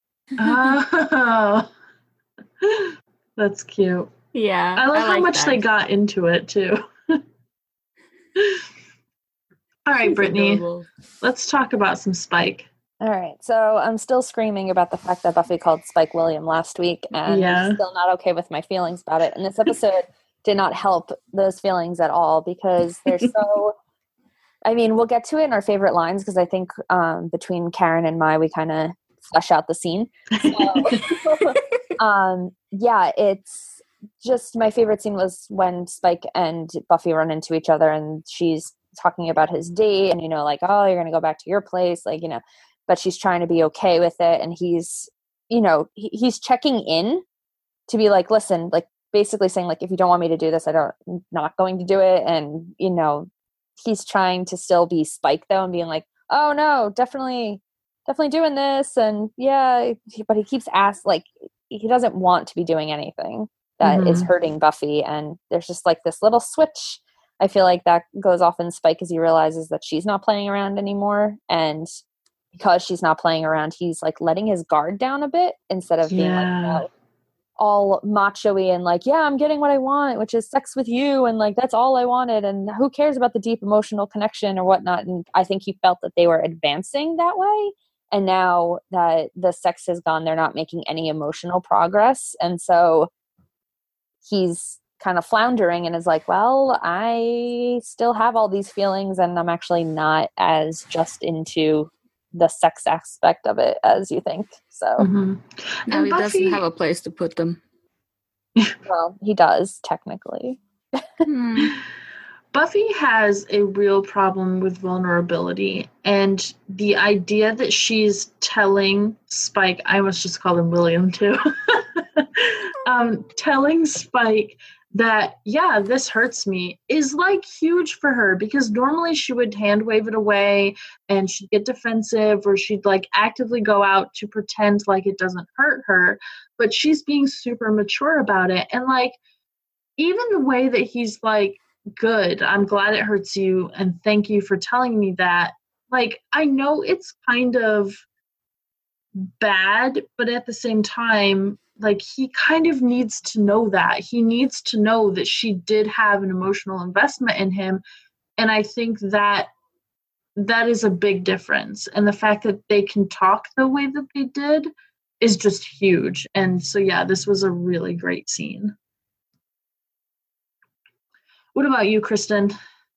S1: Oh, that's cute.
S2: Yeah.
S1: I love
S2: I
S1: how
S2: like
S1: much
S2: that.
S1: they got into it, too. All right, Brittany, adorable. Let's talk about some Spike.
S3: All right, so I'm still screaming about the fact that Buffy called Spike William last week, and yeah. I'm still not okay with my feelings about it. And this episode did not help those feelings at all, because they're so, I mean, we'll get to it in our favorite lines, because I think um, between Karen and Mai, we kind of flesh out the scene. So, um, yeah, it's just, my favorite scene was when Spike and Buffy run into each other, and she's talking about his date, and, you know, like, oh, you're going to go back to your place, like, you know, but she's trying to be okay with it. And he's, you know, he, he's checking in to be like, listen, like basically saying like, if you don't want me to do this, I don't, I'm not going to do it. And, you know, he's trying to still be Spike though, and being like, oh no, definitely, definitely doing this. And yeah, but he keeps asking, like, he doesn't want to be doing anything that mm-hmm. is hurting Buffy. And there's just like this little switch. I feel like that goes off in Spike as he realizes that she's not playing around anymore. And because she's not playing around, he's like letting his guard down a bit instead of being yeah. like, you know, all macho-y and like, yeah, I'm getting what I want, which is sex with you. And like, that's all I wanted. And who cares about the deep emotional connection or whatnot? And I think he felt that they were advancing that way. And now that the sex is gone, they're not making any emotional progress. And so he's kind of floundering and is like, well, I still have all these feelings, and I'm actually not as just into the sex aspect of it as you think. So
S2: mm-hmm. now he Buffy doesn't have a place to put them.
S3: Well, he does technically.
S1: hmm. Buffy has a real problem with vulnerability, and the idea that she's telling Spike, I almost just called him William too, um, telling Spike that, yeah, this hurts me is like huge for her, because normally she would hand wave it away and she'd get defensive, or she'd like actively go out to pretend like it doesn't hurt her, but she's being super mature about it. And like, even the way that he's like, good, I'm glad it hurts you, and thank you for telling me that. Like, I know it's kind of bad, but at the same time, like, he kind of needs to know that. He needs to know that she did have an emotional investment in him. And I think that that is a big difference. And the fact that they can talk the way that they did is just huge. And so, yeah, this was a really great scene. What about you, Kristen?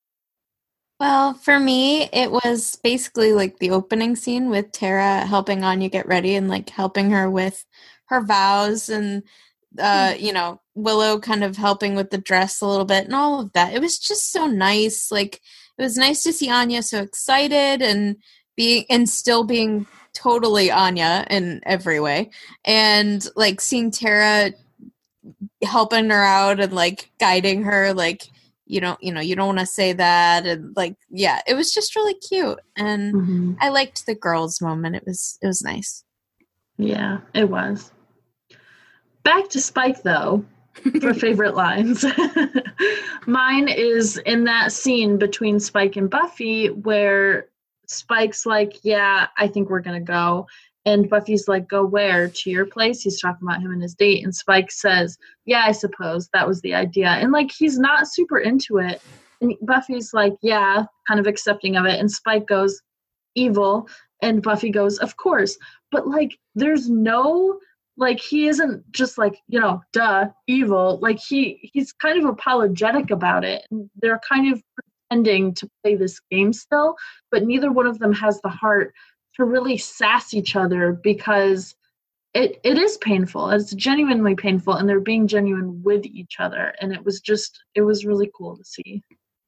S4: Well, for me, it was basically like the opening scene with Tara helping Anya get ready and like helping her with her vows, and uh, you know, Willow kind of helping with the dress a little bit and all of that. It was just so nice. Like, it was nice to see Anya so excited and being and still being totally Anya in every way, and like seeing Tara helping her out and like guiding her, like, you don't, you know, you don't want to say that. And like, yeah, it was just really cute. And mm-hmm. I liked the girls moment. It was, it was nice.
S1: Yeah, it was. Back to Spike though, for favorite lines. Mine is in that scene between Spike and Buffy where Spike's like, yeah, I think we're going to go. And Buffy's like, go where? To your place? He's talking about him and his date. And Spike says, yeah, I suppose that was the idea. And like, he's not super into it. And Buffy's like, yeah, kind of accepting of it. And Spike goes, evil. And Buffy goes, of course. But like, there's no, like, he isn't just like, you know, duh, evil. Like, he he's kind of apologetic about it. They're kind of pretending to play this game still, but neither one of them has the heart to really sass each other, because it, it is painful. It's genuinely painful, and they're being genuine with each other. And it was just, it was really cool to see.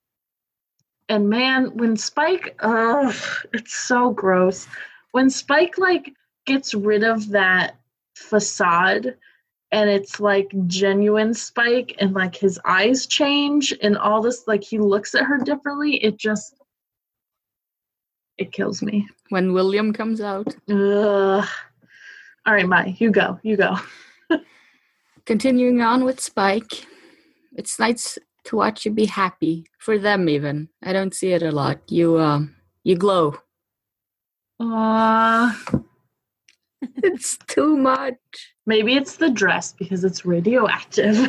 S1: And man, when Spike, ugh, it's so gross. When Spike, like, gets rid of that facade, and it's, like, genuine Spike, and, like, his eyes change, and all this, like, he looks at her differently, it just, it kills me.
S2: When William comes out.
S1: Ugh. All right, Mai, you go. You go.
S2: Continuing on with Spike. It's nice to watch you be happy. For them, even. I don't see it a lot. You, um, you glow.
S1: Aww.
S2: It's too much.
S1: Maybe it's the dress because it's radioactive.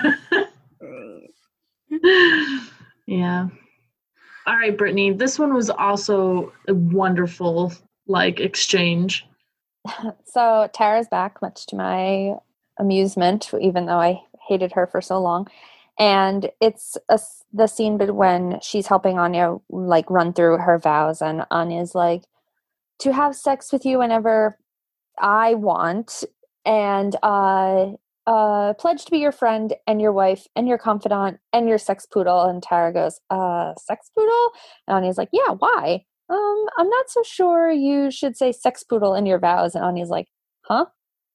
S1: Yeah. All right, Brittany, this one was also a wonderful, like, exchange.
S3: So Tara's back, much to my amusement, even though I hated her for so long. And it's a, the scene when she's helping Anya, like, run through her vows, and Anya's like, to have sex with you whenever I want, and uh, uh, pledge to be your friend and your wife and your confidant and your sex poodle. And Tara goes, uh, sex poodle? And Anya's like, yeah, why? Um, I'm not so sure you should say sex poodle in your vows. And Anya's like, huh?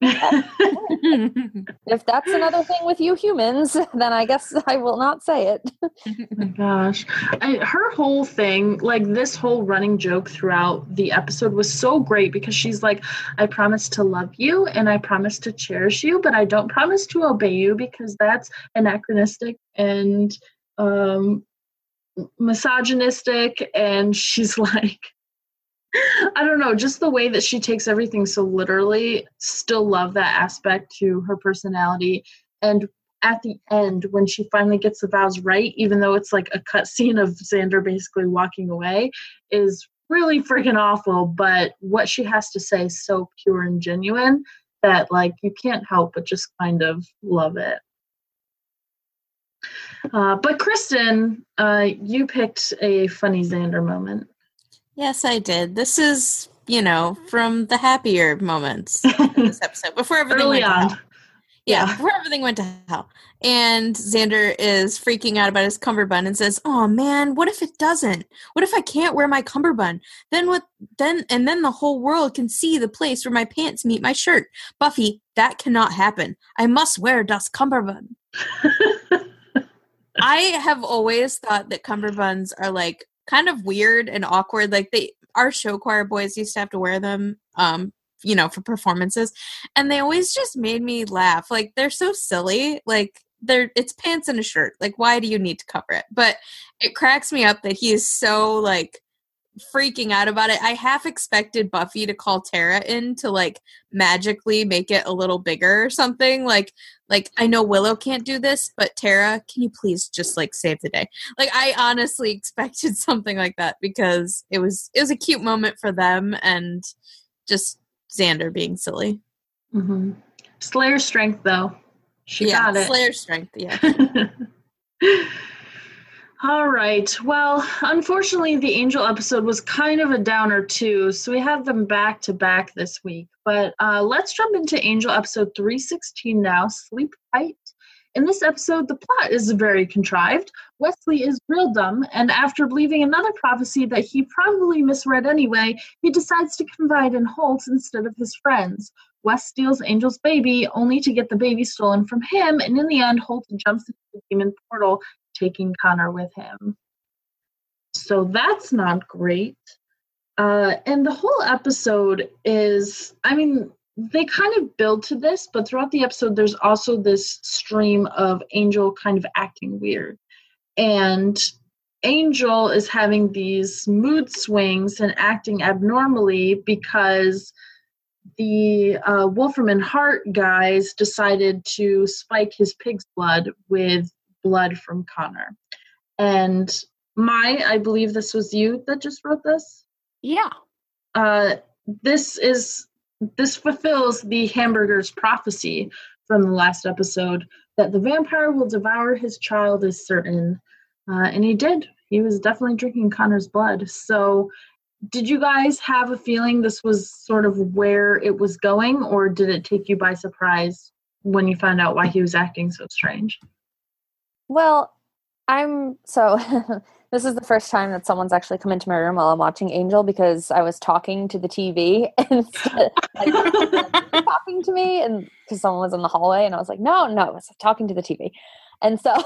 S3: If that's another thing with you humans, then I guess I will not say it.
S1: Oh my gosh. I, her whole thing, like this whole running joke throughout the episode was so great, because she's like, I promise to love you and I promise to cherish you, but I don't promise to obey you because that's anachronistic and um, misogynistic. And she's like, I don't know, just the way that she takes everything so literally. Still love that aspect to her personality. And at the end, when she finally gets the vows right, even though it's like a cut scene of Xander basically walking away, is really freaking awful. But what she has to say is so pure and genuine that, like, you can't help but just kind of love it. Uh, but Kristen, uh, you picked a funny Xander moment.
S4: Yes, I did. This is, you know, from the happier moments of this episode before everything
S1: Early
S4: went
S1: on.
S4: down. Yeah,
S1: Yeah.
S4: before everything went to hell. And Xander is freaking out about his cummerbund and says, "Oh man, what if it doesn't? What if I can't wear my cummerbund? Then what then and then the whole world can see the place where my pants meet my shirt. Buffy, that cannot happen. I must wear das cummerbund." I have always thought that cummerbunds are like kind of weird and awkward. Like they our show choir boys used to have to wear them. Um you know, for performances, and they always just made me laugh. Like they're so silly. Like they're it's pants and a shirt. Like why do you need to cover it? But it cracks me up that he is so like freaking out about it. I half expected Buffy to call Tara in to like magically make it a little bigger or something. Like like I know Willow can't do this, but Tara, can you please just like save the day? Like I honestly expected something like that because it was it was a cute moment for them and just Xander being silly.
S1: Mm-hmm. Slayer strength, though. She
S4: yeah,
S1: got it.
S4: Slayer strength, yeah.
S1: All right. Well, unfortunately, the Angel episode was kind of a downer, too, so we have them back to back this week. But uh, let's jump into Angel episode three sixteen now, Sleep Tight. In this episode, the plot is very contrived. Wesley is real dumb, and after believing another prophecy that he probably misread anyway, he decides to confide in Holt instead of his friends. Wes steals Angel's baby, only to get the baby stolen from him, and in the end, Holt jumps into the demon portal, taking Connor with him. So that's not great. Uh, and the whole episode is, I mean, they kind of build to this, but throughout the episode, there's also this stream of Angel kind of acting weird. And Angel is having these mood swings and acting abnormally because the uh, Wolfram Hart guys decided to spike his pig's blood with blood from Connor. And Mai, I believe this was you that just wrote this?
S2: Yeah.
S1: Uh, this is... This fulfills the hamburger's prophecy from the last episode that the vampire will devour his child is certain. Uh, and he did. He was definitely drinking Connor's blood. So did you guys have a feeling this was sort of where it was going, or did it take you by surprise when you found out why he was acting so strange?
S3: Well, I'm so this is the first time that someone's actually come into my room while I'm watching Angel because I was talking to the T V instead like, talking to me, and because someone was in the hallway, and I was like, no, no, I was talking to the T V. And so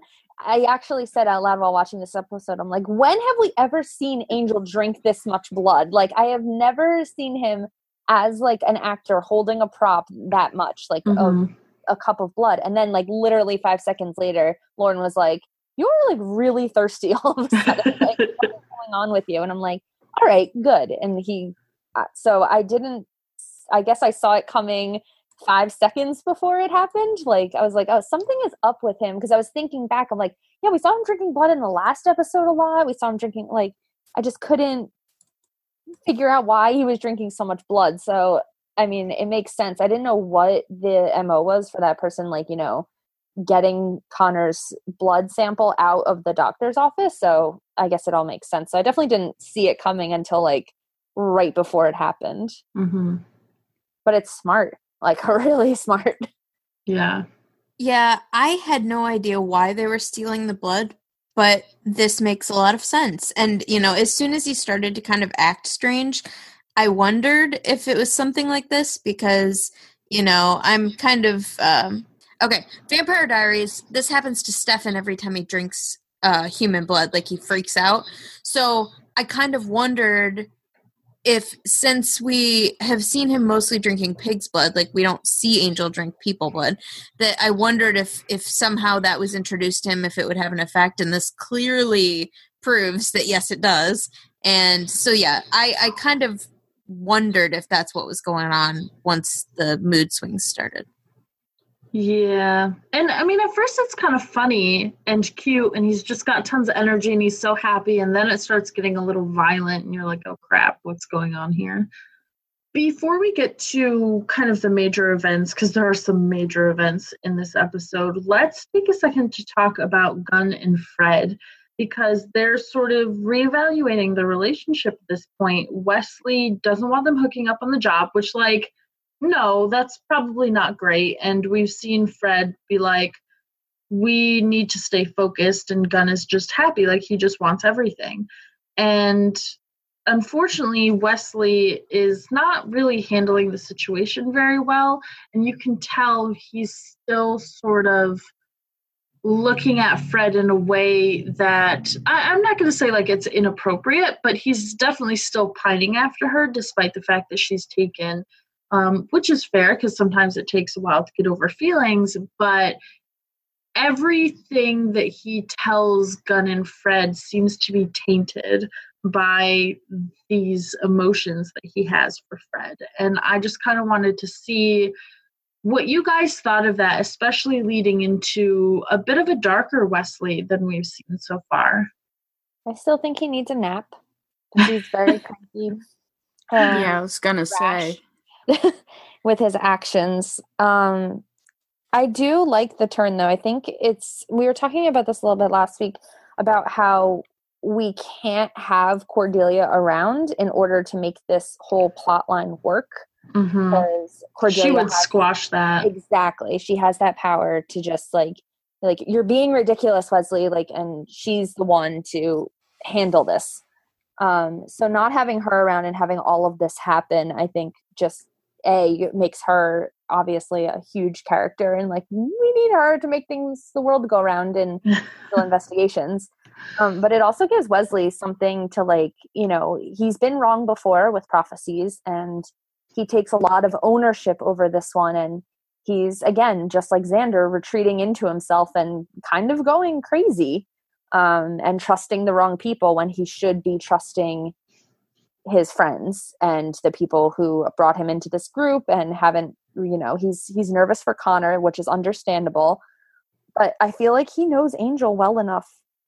S3: I actually said out loud while watching this episode, I'm like, when have we ever seen Angel drink this much blood? Like, I have never seen him as like an actor holding a prop that much, like mm-hmm. a, a cup of blood. And then like literally five seconds later, Lauren was like, you were like really thirsty all of a sudden. Like, what is going on with you? And I'm like, all right, good. And he, uh, so I didn't, I guess I saw it coming five seconds before it happened. Like, I was like, oh, something is up with him. Cause I was thinking back, I'm like, yeah, we saw him drinking blood in the last episode a lot. We saw him drinking, like, I just couldn't figure out why he was drinking so much blood. So, I mean, it makes sense. I didn't know what the M O was for that person, like, you know, getting Connor's blood sample out of the doctor's office. So I guess it all makes sense. So I definitely didn't see it coming until like right before it happened.
S1: Mm-hmm.
S3: But it's smart, like really smart.
S1: Yeah.
S4: Yeah, I had no idea why they were stealing the blood, but this makes a lot of sense. And, you know, as soon as he started to kind of act strange, I wondered if it was something like this because, you know, I'm kind of... Um, Okay, Vampire Diaries, this happens to Stefan every time he drinks uh, human blood, like he freaks out. So I kind of wondered if, since we have seen him mostly drinking pig's blood, like we don't see Angel drink people blood, that I wondered if, if somehow that was introduced to him, if it would have an effect, and this clearly proves that yes, it does. And so yeah, I, I kind of wondered if that's what was going on once the mood swings started.
S1: Yeah. And I mean, at first it's kind of funny and cute, and he's just got tons of energy and he's so happy. And then it starts getting a little violent and you're like, oh crap, what's going on here? Before we get to kind of the major events, because there are some major events in this episode, let's take a second to talk about Gunn and Fred, because they're sort of reevaluating the relationship at this point. Wesley doesn't want them hooking up on the job, which, like, no, that's probably not great. And we've seen Fred be like, we need to stay focused, and Gunn is just happy, like he just wants everything. And unfortunately, Wesley is not really handling the situation very well, and you can tell he's still sort of looking at Fred in a way that I, I'm not going to say like it's inappropriate, but he's definitely still pining after her, despite the fact that she's taken, um, which is fair because sometimes it takes a while to get over feelings, but everything that he tells Gunn and Fred seems to be tainted by these emotions that he has for Fred. And I just kind of wanted to see what you guys thought of that, especially leading into a bit of a darker Wesley than we've seen so far.
S3: I still think he needs a nap. He's very cranky. Um,
S2: yeah, I was gonna say
S3: with his actions. Um, I do like the turn, though. I think it's, we were talking about this a little bit last week about how we can't have Cordelia around in order to make this whole plot line work.
S1: Mm-hmm.
S3: Because Cordelia
S1: she would
S3: has,
S1: squash that.
S3: Exactly. She has that power to just like, like, you're being ridiculous, Wesley, like, and she's the one to handle this. Um, so not having her around and having all of this happen, I think just A, makes her obviously a huge character, and like, we need her to make things, the world go around in investigations. Um, but it also gives Wesley something to like, you know, he's been wrong before with prophecies, and he takes a lot of ownership over this one. And he's, again, just like Xander, retreating into himself and kind of going crazy, um, and trusting the wrong people when he should be trusting his friends and the people who brought him into this group and haven't, you know, he's, he's nervous for Connor, which is understandable, but I feel like he knows Angel well enough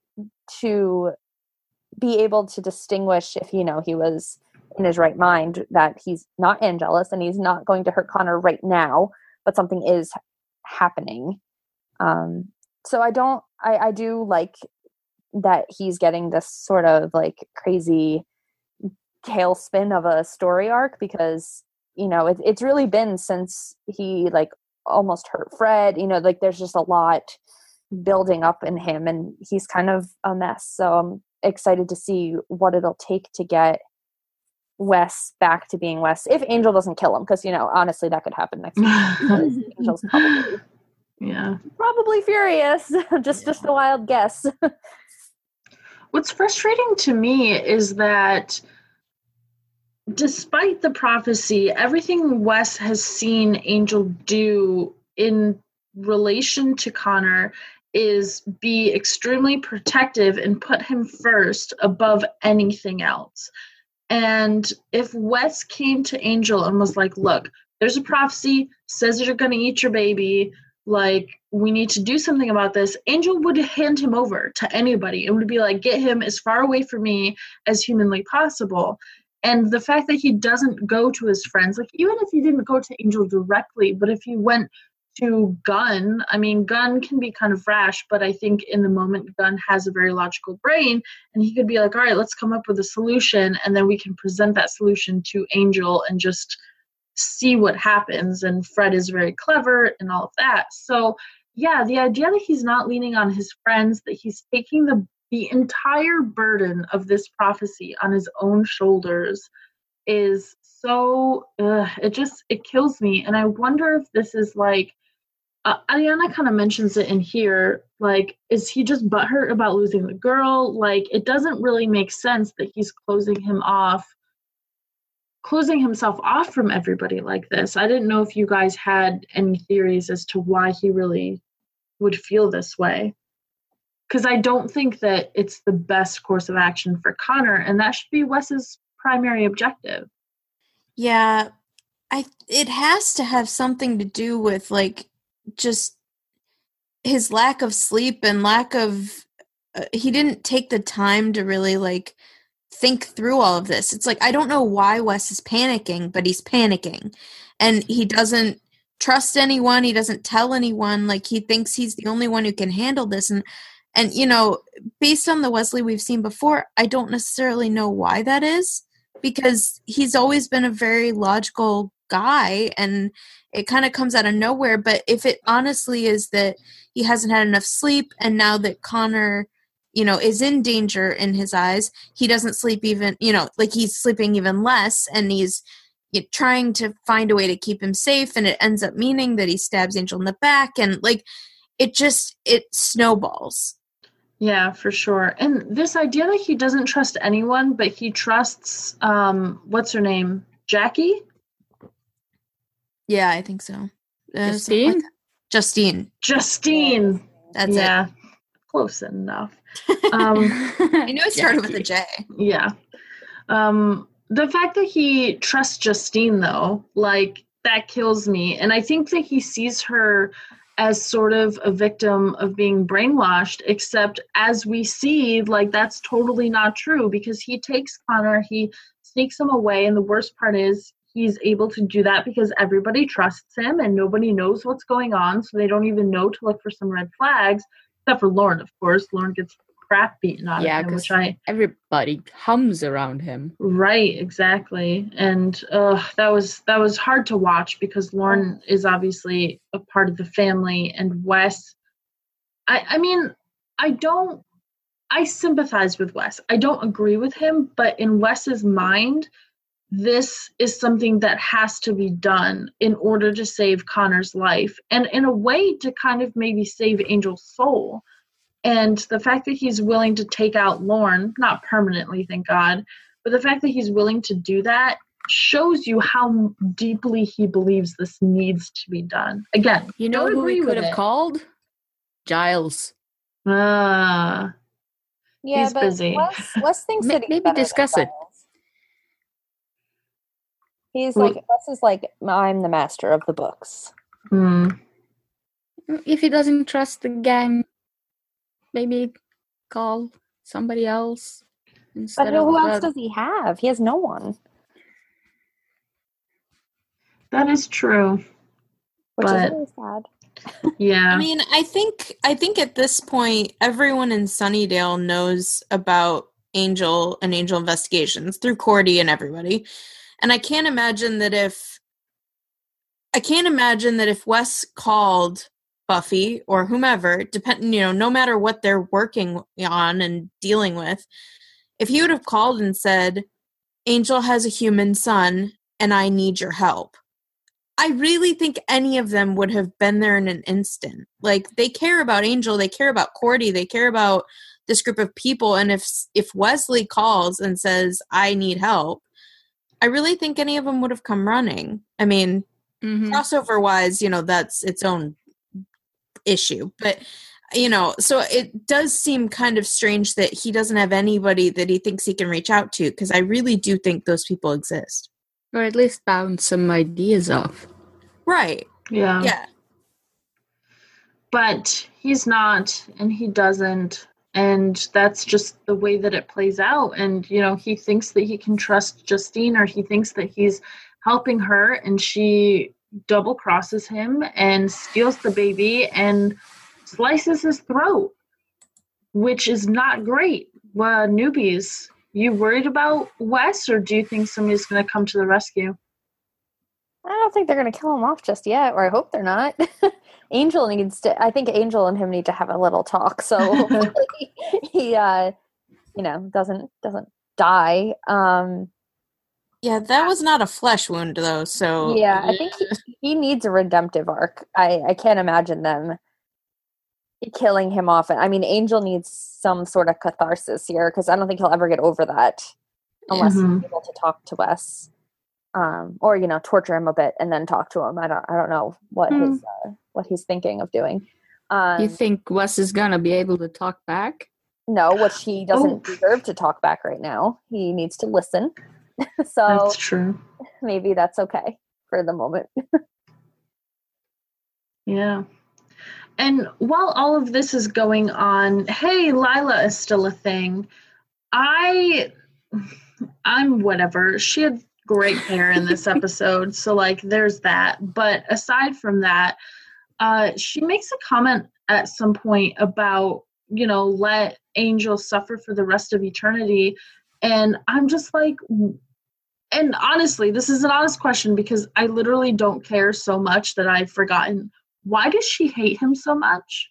S3: to be able to distinguish if, you know, he was in his right mind, that he's not Angelus and he's not going to hurt Connor right now, but something is happening. Um, so I don't, I, I do like that he's getting this sort of like crazy tailspin of a story arc, because, you know, it, it's really been since he like almost hurt Fred, you know, like there's just a lot building up in him and he's kind of a mess. So I'm excited to see what it'll take to get Wes back to being Wes, if Angel doesn't kill him, because, you know, honestly that could happen next week. Angel's probably
S1: yeah
S3: probably furious. just just a wild guess.
S1: What's frustrating to me is that despite the prophecy, everything Wes has seen Angel do in relation to Connor is be extremely protective and put him first above anything else. And if Wes came to Angel and was like, look, there's a prophecy, says that you're going to eat your baby, like, we need to do something about this, Angel would hand him over to anybody. It would be like, get him as far away from me as humanly possible. And the fact that he doesn't go to his friends, like, even if he didn't go to Angel directly, but if he went to Gunn, I mean, Gunn can be kind of rash, but I think in the moment, Gunn has a very logical brain, and he could be like, all right, let's come up with a solution, and then we can present that solution to Angel and just see what happens. And Fred is very clever and all of that. So, yeah, the idea that he's not leaning on his friends, that he's taking the the entire burden of this prophecy on his own shoulders is so, uh, it just, it kills me. And I wonder if this is like, Uh, Ariana kind of mentions it in here, like, is he just butthurt about losing the girl? Like, it doesn't really make sense that he's closing him off, closing himself off from everybody like this. I didn't know if you guys had any theories as to why he really would feel this way. Because I don't think that it's the best course of action for Connor, and that should be Wes's primary objective.
S4: Yeah, I it has to have something to do with, like, just his lack of sleep and lack of uh, he didn't take the time to really like think through all of this. It's like, I don't know why Wes is panicking, but he's panicking, and he doesn't trust anyone. He doesn't tell anyone. Like, he thinks he's the only one who can handle this. And, and, you know, based on the Wesley we've seen before, I don't necessarily know why that is, because he's always been a very logical guy, and it kind of comes out of nowhere. But if it honestly is that he hasn't had enough sleep, and now that Connor, you know, is in danger in his eyes, he doesn't sleep even, you know, like he's sleeping even less, and he's you know, trying to find a way to keep him safe, and it ends up meaning that he stabs Angel in the back, and like it just, it snowballs.
S1: Yeah, for sure. And this idea that he doesn't trust anyone, but he trusts, um, what's her name? Jackie?
S4: Yeah, I think so. Uh,
S2: Justine?
S4: like Justine.
S1: Justine.
S4: That's
S1: yeah.
S4: it.
S1: Close enough. Um,
S4: I knew it started
S2: Jackie.
S4: with a J.
S1: yeah. Um, the fact that he trusts Justine, though, like, that kills me. And I think that he sees her as sort of a victim of being brainwashed, except as we see, like, that's totally not true, because he takes Connor, he sneaks him away, and the worst part is he's able to do that because everybody trusts him and nobody knows what's going on, so they don't even know to look for some red flags, except for Lauren, of course. Lauren gets crap beaten out
S2: Yeah,
S1: of him,
S2: because
S1: which I...
S2: everybody hums around him.
S1: Right, exactly. And uh, that was that was hard to watch because Lauren is obviously a part of the family, and Wes, I, I mean, I don't, I sympathize with Wes. I don't agree with him, but in Wes's mind, this is something that has to be done in order to save Connor's life, and in a way to kind of maybe save Angel's soul. And the fact that he's willing to take out Lauren, not permanently, thank God, but the fact that he's willing to do that shows you how deeply he believes this needs to be done. Again,
S2: You know
S1: don't
S2: who we
S1: agree
S2: could
S1: with
S2: have
S1: it.
S2: called? Giles.
S1: Ah,
S3: Yeah,
S1: He's
S3: but
S1: busy.
S3: Wes, Wes thinks
S2: Ma-
S3: that he's
S2: maybe
S3: better than
S2: discuss it.
S3: Giles. He's
S1: Well-
S3: like, Wes is like, I'm the master of the books.
S1: hmm.
S2: If he doesn't trust the gang, maybe call somebody else instead
S3: But who
S2: of
S3: else
S2: the-
S3: does he have? He has no one,
S1: That is true.
S3: which
S1: But-
S3: is really sad.
S1: Yeah.
S4: I mean, I think I think at this point, everyone in Sunnydale knows about Angel and Angel Investigations through Cordy and everybody. And I can't imagine that if I can't imagine that if Wes called Buffy or whomever, depending, you know, no matter what they're working on and dealing with, if he would have called and said, Angel has a human son and I need your help, I really think any of them would have been there in an instant. Like, they care about Angel, they care about Cordy, they care about this group of people. And if if Wesley calls and says, I need help, I really think any of them would have come running. I mean,
S2: Mhm.
S4: crossover wise, you know, that's its own issue. But, you know, so it does seem kind of strange that he doesn't have anybody that he thinks he can reach out to, because I really do think those people exist.
S2: Or at least bounce some ideas off.
S4: Right.
S1: Yeah.
S4: Yeah.
S1: But he's not, and he doesn't. And that's just the way that it plays out. And, you know, he thinks that he can trust Justine, or he thinks that he's helping her, and she double crosses him and steals the baby and slices his throat, which is not great. Well, newbies, you worried about Wes, or do you think somebody's going to come to the rescue?
S3: I don't think they're going to kill him off just yet, or I hope they're not. Angel needs to, I think Angel and him need to have a little talk, so hopefully he, uh, you know, doesn't doesn't die. Um,
S4: Yeah, that was not a flesh wound, though, so...
S3: yeah, I think he, he needs a redemptive arc. I, I can't imagine them killing him off. I mean, Angel needs some sort of catharsis here, because I don't think he'll ever get over that unless
S1: Mhm.
S3: he's able to talk to Wes. Um, or, you know, torture him a bit and then talk to him. I don't I don't know what
S2: Hmm.
S3: his uh, what he's thinking of doing. Um,
S2: You think Wes is gonna be able to talk back?
S3: no, which he doesn't
S1: Oh.
S3: deserve to talk back right now. He needs to listen. So
S1: That's true.
S3: maybe that's okay for the moment.
S1: Yeah. And while all of this is going on, hey, Lila is still a thing. I, I'm whatever. She had great hair in this episode, so like there's that. But aside from that, uh, she makes a comment at some point about, you know, let Angel suffer for the rest of eternity. And I'm just like, and honestly, this is an honest question because I literally don't care so much that I've forgotten. Why does she hate him so much?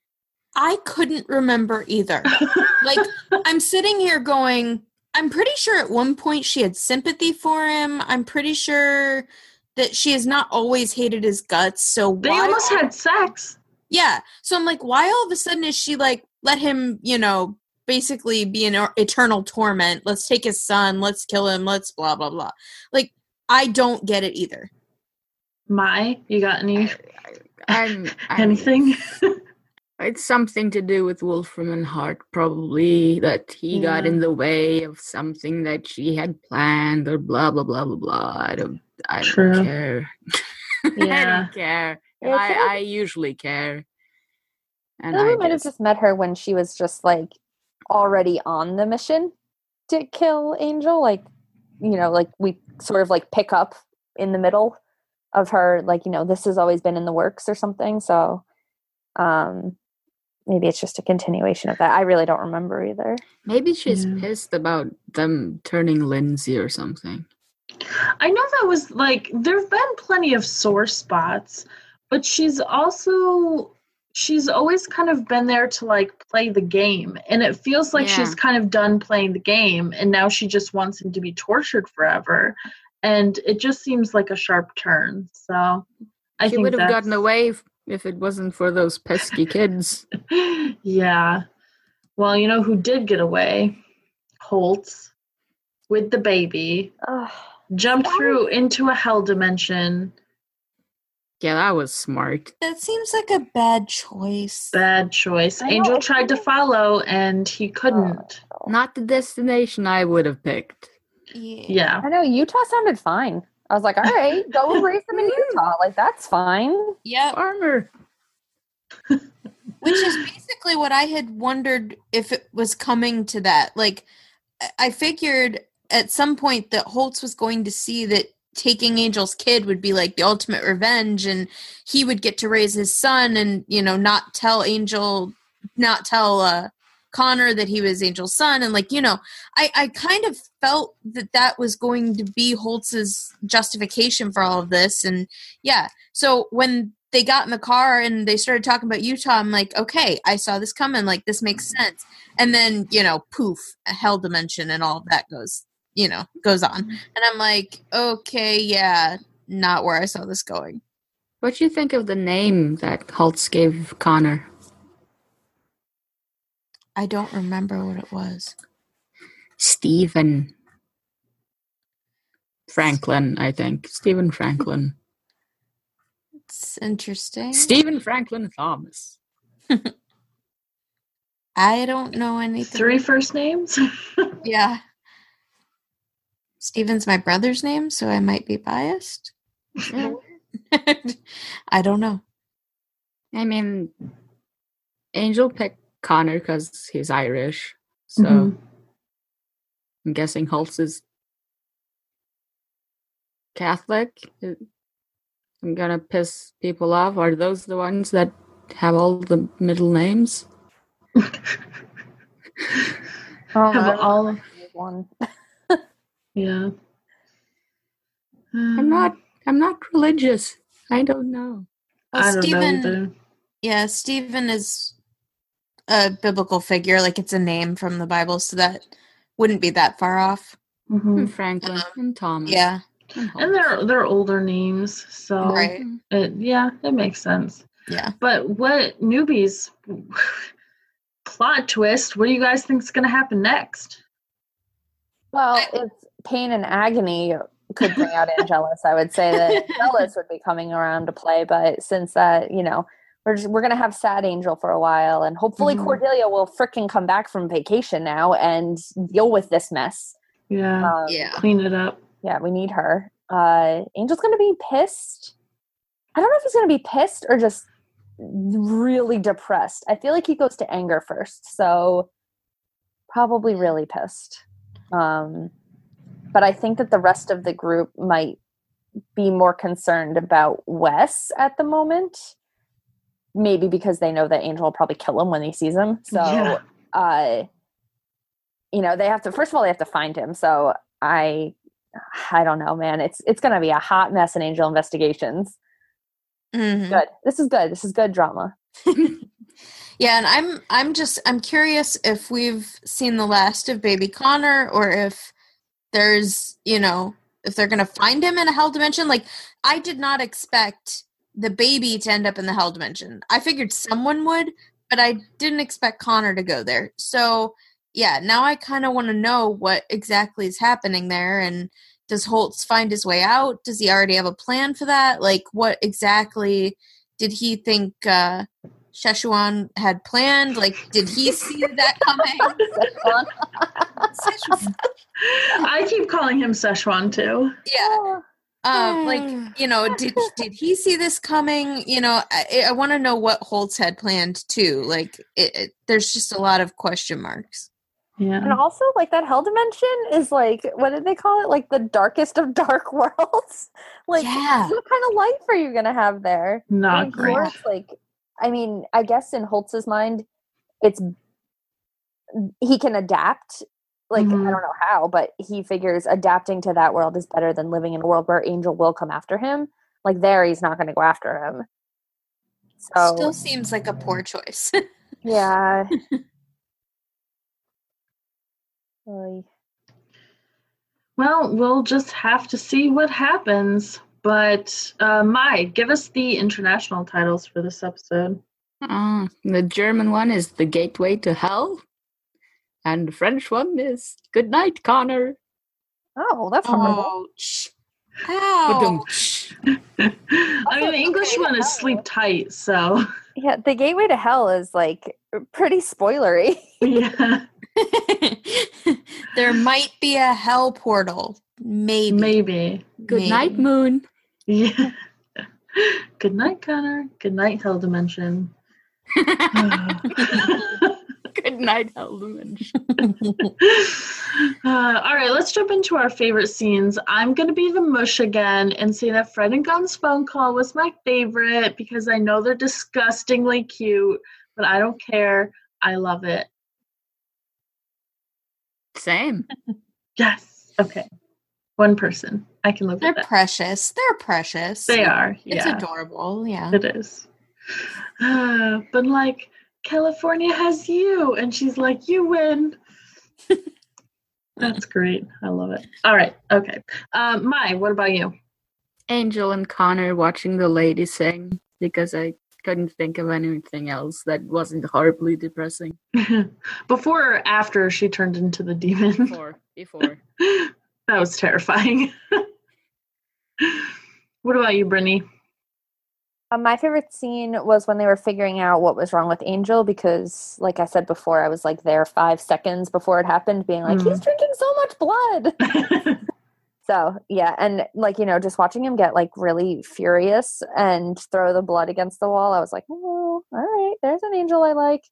S4: I couldn't remember either. Like, I'm sitting here going, I'm pretty sure at one point she had sympathy for him. I'm pretty sure that she has not always hated his guts. So
S1: They
S4: why
S1: almost
S4: all-
S1: had sex.
S4: Yeah. So I'm like, why all of a sudden is she like, let him, you know, basically be in eternal torment. Let's take his son. Let's kill him. Let's blah, blah, blah. Like, I don't get it either.
S1: Mai, you got any
S2: I'm, I'm
S1: anything?
S2: It's something to do with Wolfram and Hart, probably, that he
S1: Yeah.
S2: got in the way of something that she had planned, or blah blah blah blah blah. I don't, I
S1: True.
S2: don't care. I
S1: Yeah.
S2: don't care. And
S3: Yeah, I feel
S2: I,
S3: like-
S2: I usually care. And
S3: I think
S2: I
S3: we might have
S2: just,
S3: just met her when she was just like already on the mission to kill Angel. Like, you know, like we sort of like pick up in the middle of her, like, you know, this has always been in the works or something. So um maybe it's just a continuation of that. I really don't remember either.
S2: maybe she's
S1: Yeah.
S2: pissed about them turning Lindsay or something.
S1: I know that was like there have been plenty of sore spots, but she's also she's always kind of been there to like play the game, and it feels like
S2: Yeah.
S1: she's kind of done playing the game, and now she just wants him to be tortured forever, and it just seems like a sharp turn. So I
S2: She
S1: think
S2: would have
S1: that's-
S2: gotten away if, if it wasn't for those pesky kids.
S1: Yeah. Well, you know who did get away? Holtz with the baby.
S3: Ugh.
S1: Jumped
S3: That
S1: through into a hell dimension.
S2: Yeah, that was smart.
S4: That seems like a bad choice.
S1: Bad choice.
S3: I know,
S1: Angel
S3: it's
S1: tried to
S3: really-
S1: follow and he couldn't.
S2: Not the destination I would have picked.
S4: Yeah.
S1: Yeah.
S3: I know Utah sounded fine. I was like, all right, go raise them in Utah. Like, that's fine.
S4: Yep.
S2: Farmer.
S4: Which is basically what I had wondered if it was coming to that. Like, I- I figured at some point that Holtz was going to see that taking Angel's kid would be like the ultimate revenge, and he would get to raise his son and, you know, not tell Angel, not tell uh, Connor that he was Angel's son. And, like, you know, I, I kind of felt that that was going to be Holtz's justification for all of this. And, yeah, so when they got in the car and they started talking about Utah, I'm like, okay, I saw this coming. Like, this makes sense. And then, you know, poof, a hell dimension and all of that goes, you know, goes on. And I'm like, okay, yeah, not where I saw this going.
S2: What do you think of the name that Holtz gave Connor?
S4: I don't remember what it was.
S2: Stephen Franklin, I think. Stephen Franklin.
S4: It's interesting.
S2: Stephen Franklin Thomas.
S4: I don't know anything.
S1: Three first names?
S4: Yeah. Steven's my brother's name, so I might be biased.
S2: Yeah.
S4: I don't know.
S2: I mean, Angel picked Connor because he's Irish. So
S1: Mhm.
S2: I'm guessing Holtz is Catholic. I'm gonna piss people off. Are those the ones that have all the middle names?
S3: Oh,
S1: Have all
S3: one.
S1: yeah.
S2: I'm not I'm not religious. I don't know.
S4: Well,
S1: I don't
S4: Stephen,
S1: know either.
S4: yeah, Stephen is a biblical figure. Like, it's a name from the Bible, so that wouldn't be that far off.
S1: Mhm.
S2: And Franklin and Thomas.
S4: Yeah.
S2: And, Holtz.
S1: And they're they're older names, so
S4: Right.
S1: it, yeah, it makes sense.
S4: Yeah.
S1: But what newbies plot twist? What do you guys think is going to happen next?
S3: Well, it's pain and agony could bring out Angelus. I would say that Angelus would be coming around to play, but since that, you know, we're just, we're gonna have Sad Angel for a while, and hopefully
S1: Mhm.
S3: Cordelia will frickin' come back from vacation now and deal with this mess.
S1: Yeah,
S3: Um,
S4: Yeah.
S1: clean it up.
S3: yeah, we need her. Uh, Angel's gonna be pissed. I don't know if he's gonna be pissed or just really depressed. I feel like he goes to anger first, so probably really pissed. Um, but I think that the rest of the group might be more concerned about Wes at the moment. Maybe because they know that Angel will probably kill him when he sees him. So,
S1: Yeah.
S3: uh, you know, they have to, first of all, they have to find him. So I I don't know, man. It's it's gonna be a hot mess in Angel Investigations.
S4: Mhm.
S3: Good. This is good. This is good drama.
S4: Yeah, and I'm I'm just I'm curious if we've seen the last of baby Connor, or if there's, you know, if they're gonna find him in a hell dimension. Like, I did not expect the baby to end up in the hell dimension. I figured someone would, but I didn't expect Connor to go there. So yeah, now I kind of want to know what exactly is happening there. And does Holtz find his way out? Does he already have a plan for that? Like, what exactly did he think uh, Szechuan had planned? Like, did he see that coming? Szechuan.
S1: I keep calling him Szechuan too.
S4: Yeah. Um, like, you know, did did he see this coming? You know, I, I want to know what Holtz had planned too. Like, it, it, there's just a lot of question marks.
S1: Yeah.
S3: And also, like, that hell dimension is like, what did they call it? Like the darkest of dark worlds. Like,
S4: Yeah.
S3: what kind of life are you gonna have there?
S1: Not
S3: I mean,
S1: great.
S3: sure, it's like, I mean, I guess in Holtz's mind, it's he can adapt. Like,
S1: Mhm.
S3: I don't know how, but he figures adapting to that world is better than living in a world where Angel will come after him. Like, there, he's not going to go after him. So,
S4: Still seems like a poor choice.
S3: yeah. Oy.
S1: Well, we'll just have to see what happens. But uh, Mai, give us the international titles for this episode.
S2: Uh, the German one is The Gateway to Hell. And the French one is Good Night, Connor.
S3: Oh, that's horrible.
S4: Ouch. Ow.
S1: I mean, the English one is Sleep Tight, so
S3: Yeah, the gateway to hell is like pretty spoilery.
S1: yeah,
S4: There might be a hell portal. Maybe.
S1: maybe.
S2: Good
S4: Maybe.
S2: night, Moon.
S1: Yeah. Good night, Connor. Good night, Hell Dimension.
S2: Good night, Hell Dimension.
S1: Uh, all right, let's jump into our favorite scenes. I'm going to be the mush again and say that Fred and Gunn's phone call was my favorite because I know they're disgustingly cute, but I don't care. I love it.
S2: Same.
S1: Yes. Okay. One person. I can live
S4: They're
S1: with that.
S4: precious. They're precious.
S1: They are.
S4: It's
S1: Yeah,
S4: adorable. Yeah.
S1: it is. Uh, but like, California has you. And she's like, you win. That's great. I love it. All right. Okay. Um, Mai, what about you?
S2: Angel and Connor watching the lady sing because I couldn't think of anything else that wasn't horribly depressing.
S1: Before or after she turned into the demon?
S2: Before. Before.
S1: That was terrifying. What about you, Brittany?
S3: Uh, my favorite scene was when they were figuring out what was wrong with Angel because, like I said before, I was like there five seconds before it happened being like,
S1: Mhm.
S3: he's drinking so much blood. So, yeah, and like, you know, just watching him get like really furious and throw the blood against the wall, I was like, oh, all right, there's an Angel I like.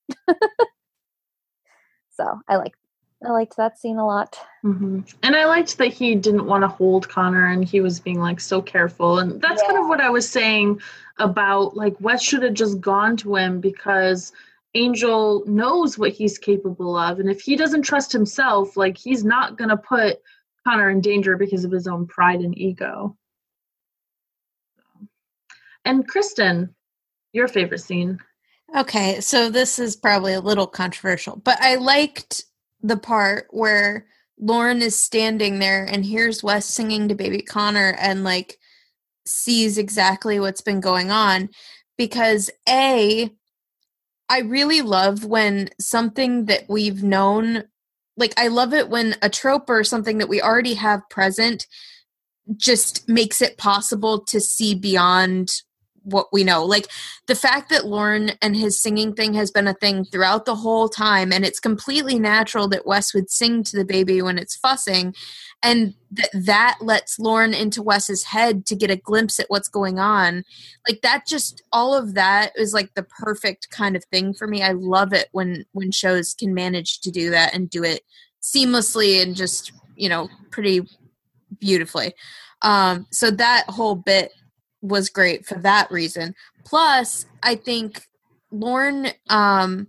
S3: So, I like I liked that scene a lot.
S1: hmm And I liked that he didn't want to hold Connor and he was being like so careful. And that's kind of what I was saying about like Wes should have just gone to him because Angel knows what he's capable of. And if he doesn't trust himself, like he's not going to put Connor in danger because of his own pride and ego. And Kristen, your favorite scene.
S4: Okay, so this is probably a little controversial, but I liked the part where Lauren is standing there and hears Wes singing to baby Connor and like sees exactly what's been going on because A, I really love when something that we've known, like I love it when a trope or something that we already have present just makes it possible to see beyond what we know. Like the fact that Lauren and his singing thing has been a thing throughout the whole time, and it's completely natural that Wes would sing to the baby when it's fussing, and that that lets Lauren into Wes's head to get a glimpse at what's going on. Like that, just all of that is like the perfect kind of thing for me. I love it when when shows can manage to do that and do it seamlessly and just, you know, pretty beautifully. Um, so that whole bit was great for that reason. Plus, I think Lauren um,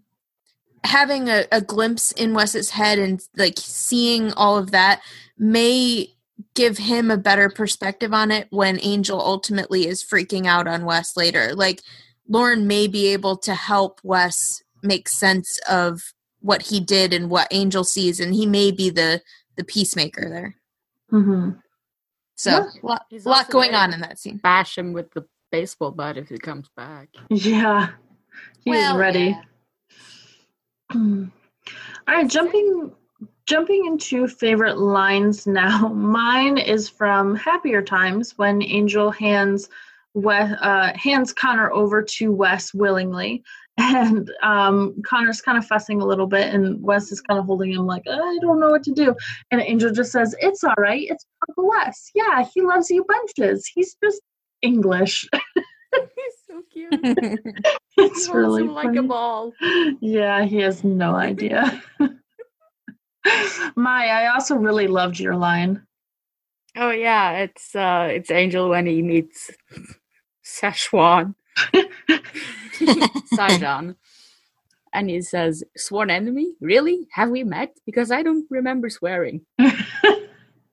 S4: having a, a glimpse in Wes's head and like seeing all of that may give him a better perspective on it when Angel ultimately is freaking out on Wes later. Like, Lauren may be able to help Wes make sense of what he did and what Angel sees, and he may be the, the peacemaker there.
S1: Mm-hmm.
S4: So,
S1: Yeah.
S4: a lot,
S2: He's
S4: lot
S2: also
S4: going
S2: ready
S4: on
S2: to
S4: in that scene.
S2: Bash him with the baseball bat if he comes back.
S1: Yeah. He's
S4: Well,
S1: ready.
S4: yeah.
S1: All right, jumping jumping into favorite lines now. Mine is from Happier Times when Angel hands Wes, uh, hands Connor over to Wes willingly, and um, Connor's kind of fussing a little bit, and Wes is kind of holding him like, I don't know what to do. And Angel just says, "It's all right. It's Uncle Wes. Yeah, he loves you bunches. He's just English."
S2: He's so cute.
S1: It's
S2: He
S1: really
S2: him like
S1: funny.
S2: a ball.
S1: Yeah, he has no idea. Mai, I also really loved your line.
S2: Oh yeah, it's uh, it's Angel when he meets Szechuan, Saijan, and he says, "Sworn enemy? Really? Have we met? Because I don't remember swearing."
S1: It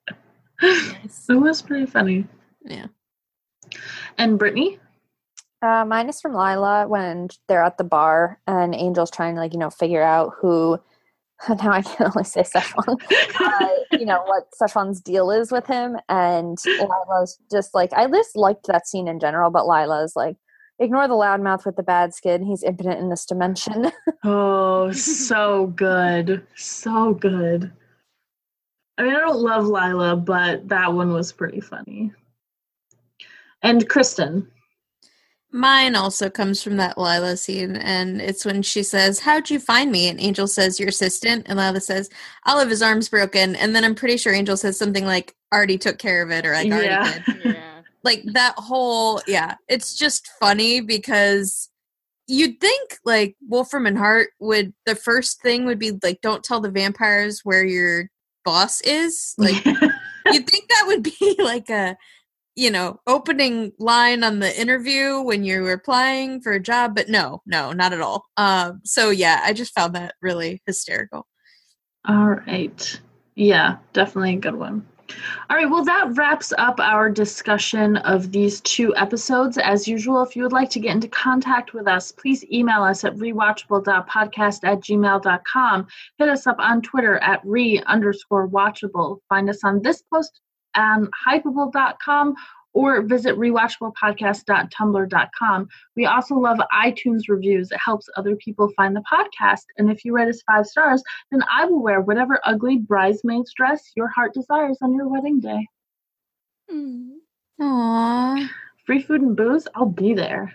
S1: was pretty funny.
S4: Yeah.
S1: And Brittany?
S3: Uh, mine is from Lila when they're at the bar and Angel's trying to, like, you know, figure out who, now I can only say Szechuan, uh, you know, what Szechuan's deal is with him. And Lila's just like, I just liked that scene in general, but Lila's like, ignore the loudmouth with the bad skin. He's impotent in this dimension.
S1: Oh, so good. So good. I mean, I don't love Lila, but that one was pretty funny. And Kristen?
S4: Mine also comes from that Lila scene, and it's when she says, "How'd you find me?" And Angel says, "Your assistant." And Lila says, "I'll have his arms broken." And then I'm pretty sure Angel says something like, "Already took care of it," or like, "Already
S1: Yeah.
S4: did."
S2: Yeah.
S4: Like, that whole, yeah, it's just funny because you'd think, like, Wolfram and Hart would, the first thing would be, like, don't tell the vampires where your boss is. Like, you'd think that would be, like, a, you know, opening line on the interview when you were applying for a job, but no, no, not at all. Um, so yeah, I just found that really hysterical.
S1: All right. Yeah, definitely a good one. All right, well, that wraps up our discussion of these two episodes. As usual, if you would like to get into contact with us, please email us at rewatchable dot podcast at gmail dot com. Hit us up on Twitter at re underscore watchable. Find us on this post on hypeable dot com or visit rewatchable podcast dot tumblr dot com. We also love iTunes reviews. It helps other people find the podcast. And if you rate us five stars, then I will wear whatever ugly bridesmaid's dress your heart desires on your wedding day.
S2: Mm.
S4: Aww.
S1: Free food and booze? I'll be there.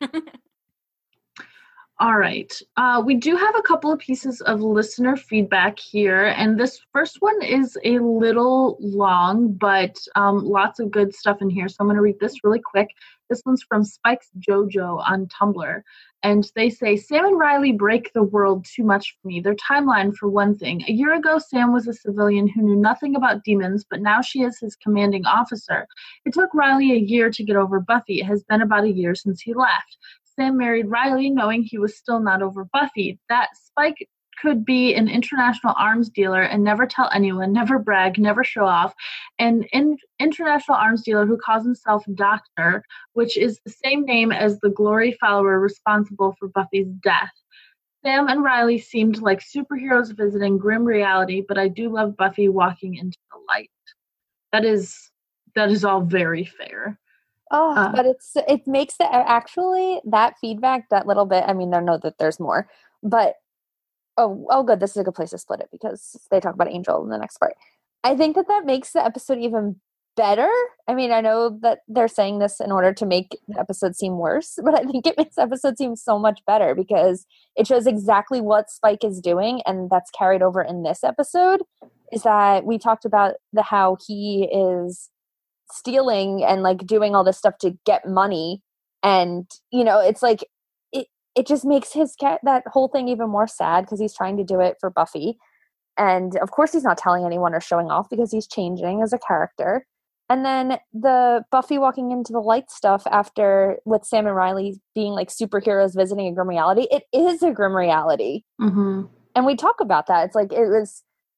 S1: All right. Uh, we do have a couple of pieces of listener feedback here, and this first one is a little long, but um, lots of good stuff in here. So I'm going to read this really quick. This one's from Spikes Jojo on Tumblr, and they say, Sam and Riley break the world too much for me. Their timeline, for one thing. A year ago, Sam was a civilian who knew nothing about demons, but now she is his commanding officer. It took Riley a year to get over Buffy. It has been about a year since he left. Sam married Riley knowing he was still not over Buffy. That Spike could be an international arms dealer and never tell anyone, never brag, never show off. An in- international arms dealer who calls himself Doctor, which is the same name as the glory follower responsible for Buffy's death. Sam and Riley seemed like superheroes visiting grim reality, but I do love Buffy walking into the light. That is, that is all very fair.
S3: Oh,
S1: Uh,
S3: but it's it makes the actually that feedback that little bit. I mean, I know that there's more, but oh, oh, good. This is a good place to split it because they talk about Angel in the next part. I think that that makes the episode even better. I mean, I know that they're saying this in order to make the episode seem worse, but I think it makes the episode seem so much better because it shows exactly what Spike is doing, and that's carried over in this episode. Is that we talked about the how he is stealing and like doing all this stuff to get money, and you know it's like it it just makes his cat that whole thing even more sad because he's trying to do it for Buffy, and of course he's not telling anyone or showing off because he's changing as a character. And then the Buffy walking into the light stuff after with Sam and Riley being like superheroes visiting a grim reality, it is a grim reality.
S1: mm-hmm.
S3: And we talk about that. It's like it was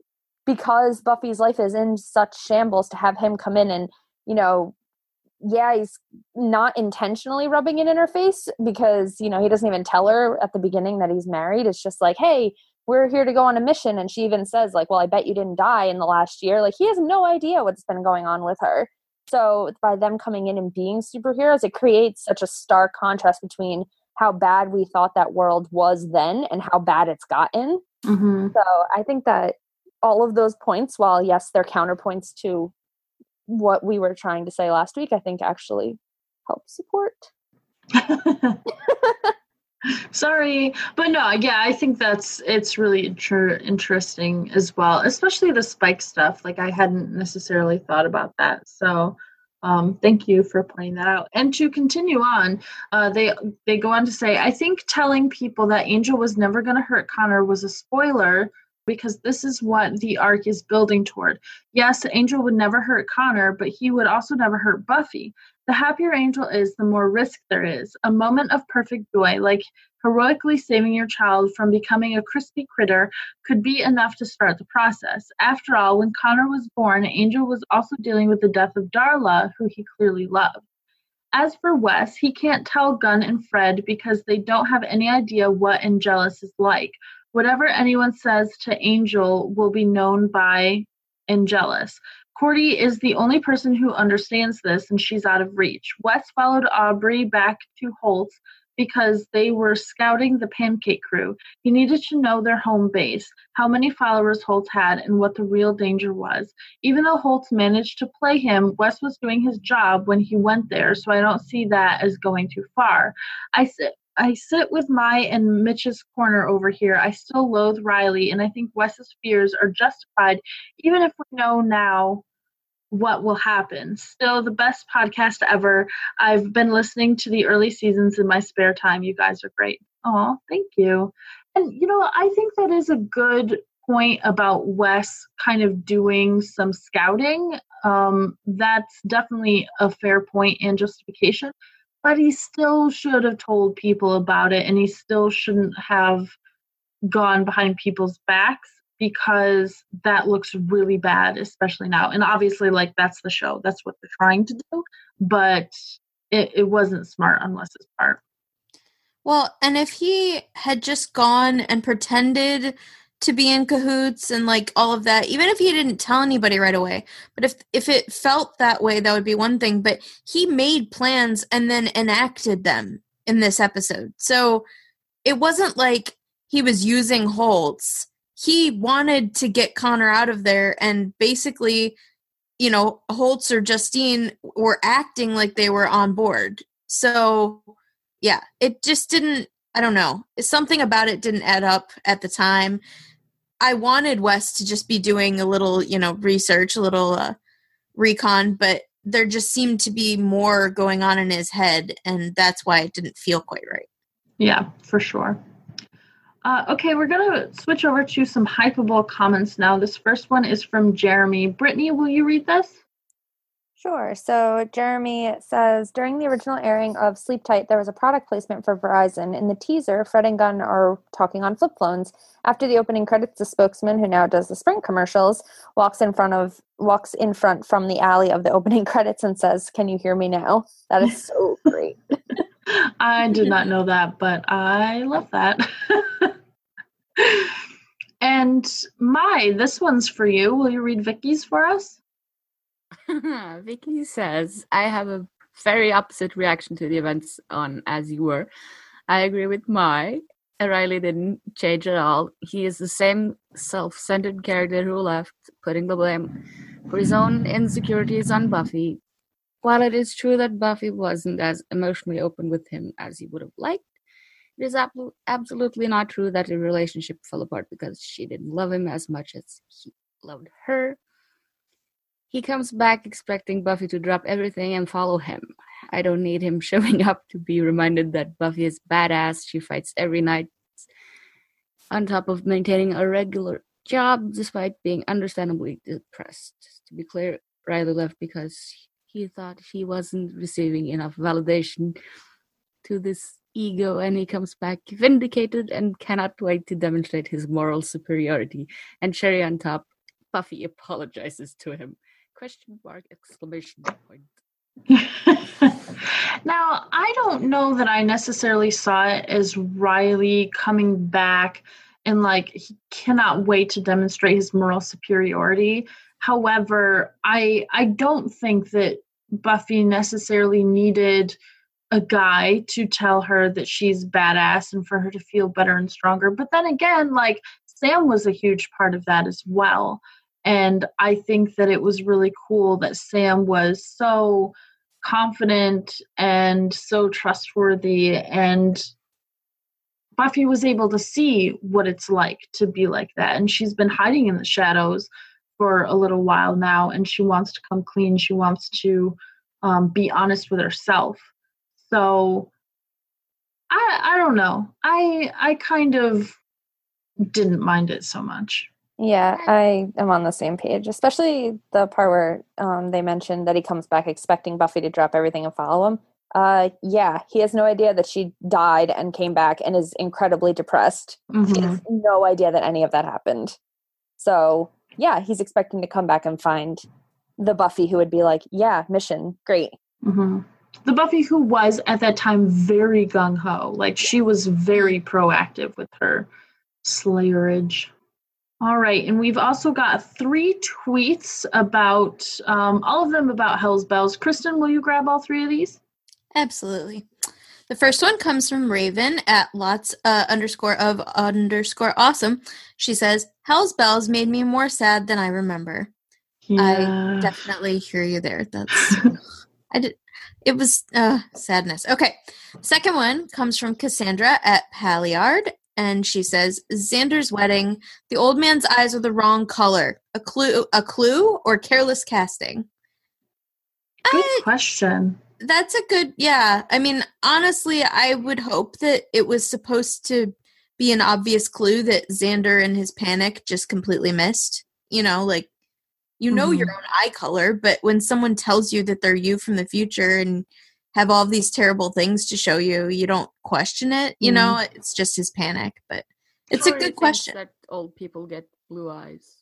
S3: because Buffy's life is in such shambles, to have him come in and, you know, yeah, he's not intentionally rubbing it in her face because, you know, he doesn't even tell her at the beginning that he's married. It's just like, hey, we're here to go on a mission. And she even says, like, well, I bet you didn't die in the last year. Like, he has no idea what's been going on with her. So by them coming in and being superheroes, it creates such a stark contrast between how bad we thought that world was then and how bad it's gotten.
S1: Mm-hmm.
S3: So I think that all of those points, while yes, they're counterpoints to what we were trying to say last week, I think actually help support.
S1: Sorry, but no, yeah, I think that's it's really inter- interesting as well, especially the Spike stuff. Like, I hadn't necessarily thought about that, so um, thank you for pointing that out. And to continue on, uh, they they go on to say, I think telling people that Angel was never going to hurt Connor was a spoiler, because this is what the arc is building toward. Yes, Angel would never hurt Connor, but he would also never hurt Buffy. The happier Angel is, the more risk there is. A moment of perfect joy, like heroically saving your child from becoming a crispy critter, could be enough to start the process. After all, when Connor was born, Angel was also dealing with the death of Darla, who he clearly loved. As for Wes, he can't tell Gunn and Fred because they don't have any idea what Angelus is like. Whatever anyone says to Angel will be known by Angelus. Cordy is the only person who understands this, and she's out of reach. Wes followed Aubrey back to Holt's because they were scouting the Pancake Crew. He needed to know their home base, how many followers Holt had, and what the real danger was. Even though Holt managed to play him, Wes was doing his job when he went there, so I don't see that as going too far. I sit I sit with my and Mitch's corner over here. I still loathe Riley, and I think Wes's fears are justified, even if we know now what will happen. Still, the best podcast ever. I've been listening to the early seasons in my spare time. You guys are great. Oh, thank you. And, you know, I think that is a good point about Wes kind of doing some scouting. Um, that's definitely a fair point and justification. But he still should have told people about it, and he still shouldn't have gone behind people's backs, because that looks really bad, especially now. And obviously, like, that's the show. That's what they're trying to do. But it, it wasn't smart on Wes's part.
S4: Well, and if he had just gone and pretended to be in cahoots and like all of that, even if he didn't tell anybody right away, but if if it felt that way, that would be one thing. But he made plans and then enacted them in this episode. So it wasn't like he was using Holtz. He wanted to get Connor out of there, and basically, you know, Holtz or Justine were acting like they were on board. So yeah, it just didn't, I don't know. Something about it didn't add up at the time. I wanted Wes to just be doing a little, you know, research, a little uh, recon, but there just seemed to be more going on in his head, and that's why it didn't feel quite right.
S1: Yeah, for sure. Uh, okay, we're going to switch over to some Hypable comments now. This first one is from Jeremy. Brittany, will you read this?
S3: Sure. So Jeremy says, during the original airing of Sleep Tight, there was a product placement for Verizon. In the teaser, Fred and Gunn are talking on flip phones. After the opening credits, the spokesman, who now does the Sprint commercials, walks in front of walks in front from the alley of the opening credits and says, "Can you hear me now?" That is so great.
S1: I did not know that, but I love that. And Mai, this one's for you. Will you read Vicky's for us?
S2: Vicky says, I have a very opposite reaction to the events on As You Were. I agree with Mai. Riley didn't change at all. He is the same self-centered character who left, putting the blame for his own insecurities on Buffy. While it is true that Buffy wasn't as emotionally open with him as he would have liked, it is ab- absolutely not true that the relationship fell apart because she didn't love him as much as he loved her. He comes back expecting Buffy to drop everything and follow him. I don't need him showing up to be reminded that Buffy is badass. She fights every night on top of maintaining a regular job despite being understandably depressed. To be clear, Riley left because he thought he wasn't receiving enough validation to this ego, and he comes back vindicated and cannot wait to demonstrate his moral superiority. And cherry on top, Buffy apologizes to him. Question mark, exclamation point.
S1: Now, I don't know that I necessarily saw it as Riley coming back and like he cannot wait to demonstrate his moral superiority. However, I I don't think that Buffy necessarily needed a guy to tell her that she's badass and for her to feel better and stronger. But then again, like Sam was a huge part of that as well. And I think that it was really cool that Sam was so confident and so trustworthy, and Buffy was able to see what it's like to be like that. And she's been hiding in the shadows for a little while now, and she wants to come clean. She wants to um, be honest with herself. So I I don't know. I I kind of didn't mind it so much.
S3: Yeah, I am on the same page, especially the part where um, they mentioned that he comes back expecting Buffy to drop everything and follow him. Uh, yeah, he has no idea that she died and came back and is incredibly depressed.
S1: Mm-hmm.
S3: He has no idea that any of that happened. So, yeah, he's expecting to come back and find the Buffy who would be like, yeah, mission, great.
S1: Mm-hmm. The Buffy who was, at that time, very gung-ho. Like, she was very proactive with her slayerage. All right, and we've also got three tweets about, um, all of them about Hell's Bells. Kristen, will you grab all three of these?
S4: Absolutely. The first one comes from Raven at lots uh, underscore of underscore awesome. She says, Hell's Bells made me more sad than I remember.
S1: Yeah.
S4: I definitely hear you there. That's, I did. It was uh, sadness. Okay. Second one comes from Cassandra at Palliard. And she says, Xander's wedding, the old man's eyes are the wrong color. A clue, a clue or careless casting?
S1: Good
S4: I,
S1: question.
S4: That's a good, yeah. I mean, honestly, I would hope that it was supposed to be an obvious clue that Xander in his panic just completely missed. You know, like, you know mm-hmm. your own eye color, but when someone tells you that they're you from the future and have all these terrible things to show you, you don't question it. You mm. know, it's just his panic. But it's
S2: Tori
S4: a good question.
S2: That old people get blue eyes,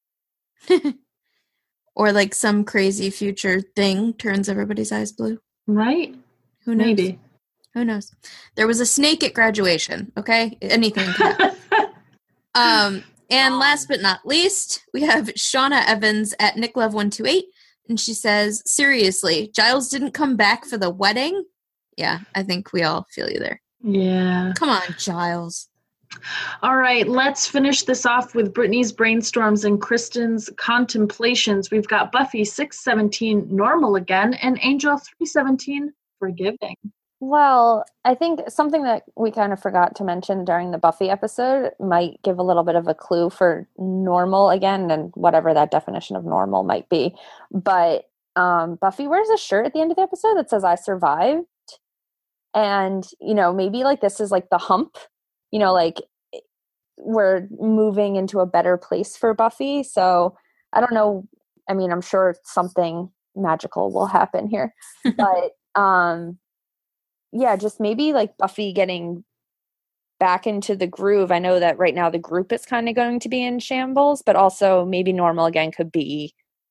S4: or like some crazy future thing turns everybody's eyes blue.
S1: Right?
S4: Who knows?
S1: Maybe.
S4: Who knows? There was a snake at graduation. Okay, anything can happen. um, and last but not least, we have Shauna Evans at Nick Love one two eight. And she says, seriously, Giles didn't come back for the wedding? Yeah, I think we all feel you there.
S1: Yeah.
S4: Come on, Giles.
S1: All right, let's finish this off with Brittany's brainstorms and Kristen's contemplations. We've got Buffy six seventeen, normal again, and Angel three seventeen, forgiving.
S3: Well, I think something that we kind of forgot to mention during the Buffy episode might give a little bit of a clue for normal again, and whatever that definition of normal might be. But um, Buffy wears a shirt at the end of the episode that says, I survived. And, you know, maybe like this is like the hump, you know, like we're moving into a better place for Buffy. So I don't know. I mean, I'm sure something magical will happen here. But, um, yeah, just maybe like Buffy getting back into the groove. I know that right now the group is kind of going to be in shambles, but also maybe normal again could be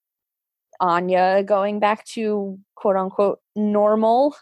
S3: Anya going back to quote unquote normal,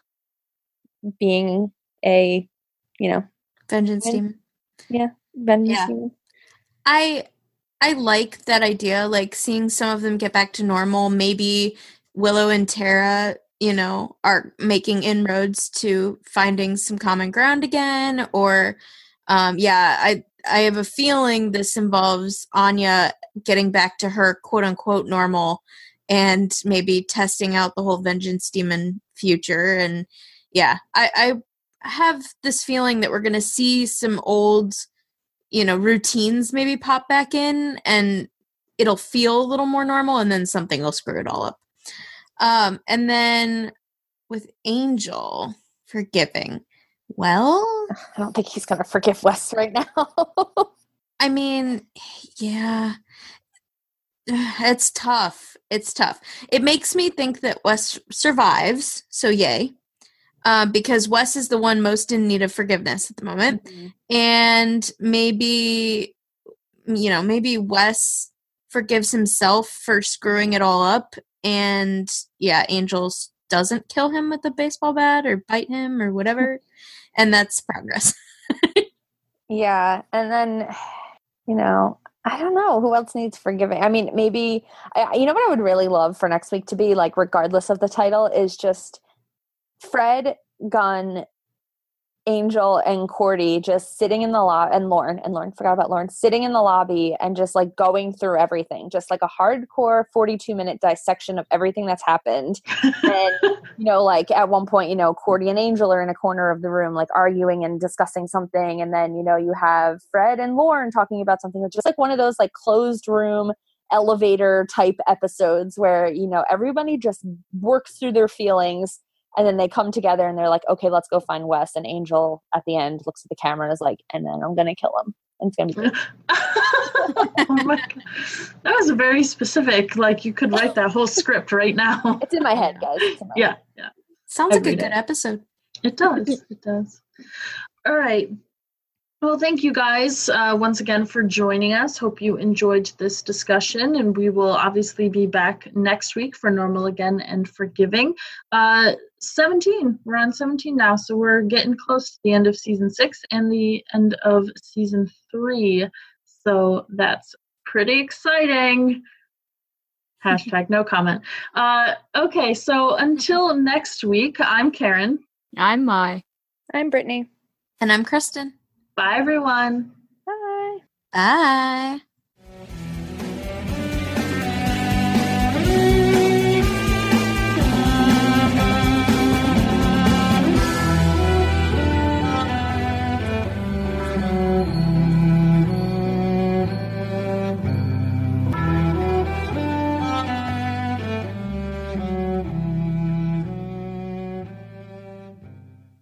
S3: being a, you know,
S4: vengeance demon.
S3: Yeah, vengeance
S4: yeah.
S3: demon.
S4: I I like that idea, like seeing some of them get back to normal. Maybe Willow and Tara, you know, are making inroads to finding some common ground again, or um, yeah, I I have a feeling this involves Anya getting back to her quote unquote normal and maybe testing out the whole vengeance demon future. And yeah, I, I have this feeling that we're going to see some old, you know, routines maybe pop back in and it'll feel a little more normal, and then something will screw it all up. Um, and then with Angel forgiving, well,
S3: I don't think he's going to forgive Wes right now.
S4: I mean, yeah, it's tough. It's tough. It makes me think that Wes survives, so yay, uh, because Wes is the one most in need of forgiveness at the moment. Mm-hmm. And maybe, you know, maybe Wes forgives himself for screwing it all up. And yeah, Angels doesn't kill him with a baseball bat or bite him or whatever. And that's progress.
S3: Yeah. And then, you know, I don't know who else needs forgiving. I mean, maybe, I, you know what I would really love for next week to be, like, regardless of the title, is just Fred, Gunn, Angel, and Cordy just sitting in the lobby, and Lauren, and Lauren, forgot about Lauren, sitting in the lobby and just, like, going through everything, just like a hardcore forty-two minute dissection of everything that's happened. And, you know, like, at one point, you know, Cordy and Angel are in a corner of the room, like, arguing and discussing something. And then, you know, you have Fred and Lauren talking about something. It's just like one of those, like, closed room elevator type episodes where, you know, everybody just works through their feelings. And then they come together and they're like, okay, let's go find Wes. And Angel at the end looks at the camera and is like, and then I'm going to kill him. And it's going to be good.
S1: Oh my God. That was very specific. Like, you could write that whole script right now.
S3: It's in my head, guys. It's in my
S1: Yeah,
S3: head.
S1: yeah.
S4: Sounds like a
S1: Agreed.
S4: good episode.
S1: It does. It does. All right. Well, thank you guys uh, once again for joining us. Hope you enjoyed this discussion, and we will obviously be back next week for Normal Again and Forgiving. Uh, seventeen. We're on seventeen now, so we're getting close to the end of season six and the end of season three. So that's pretty exciting. Hashtag no comment. Uh, okay, so until next week, I'm Karen.
S2: I'm Mai.
S3: I'm Brittany.
S4: And I'm Kristen.
S1: Bye, everyone.
S3: Bye.
S4: Bye.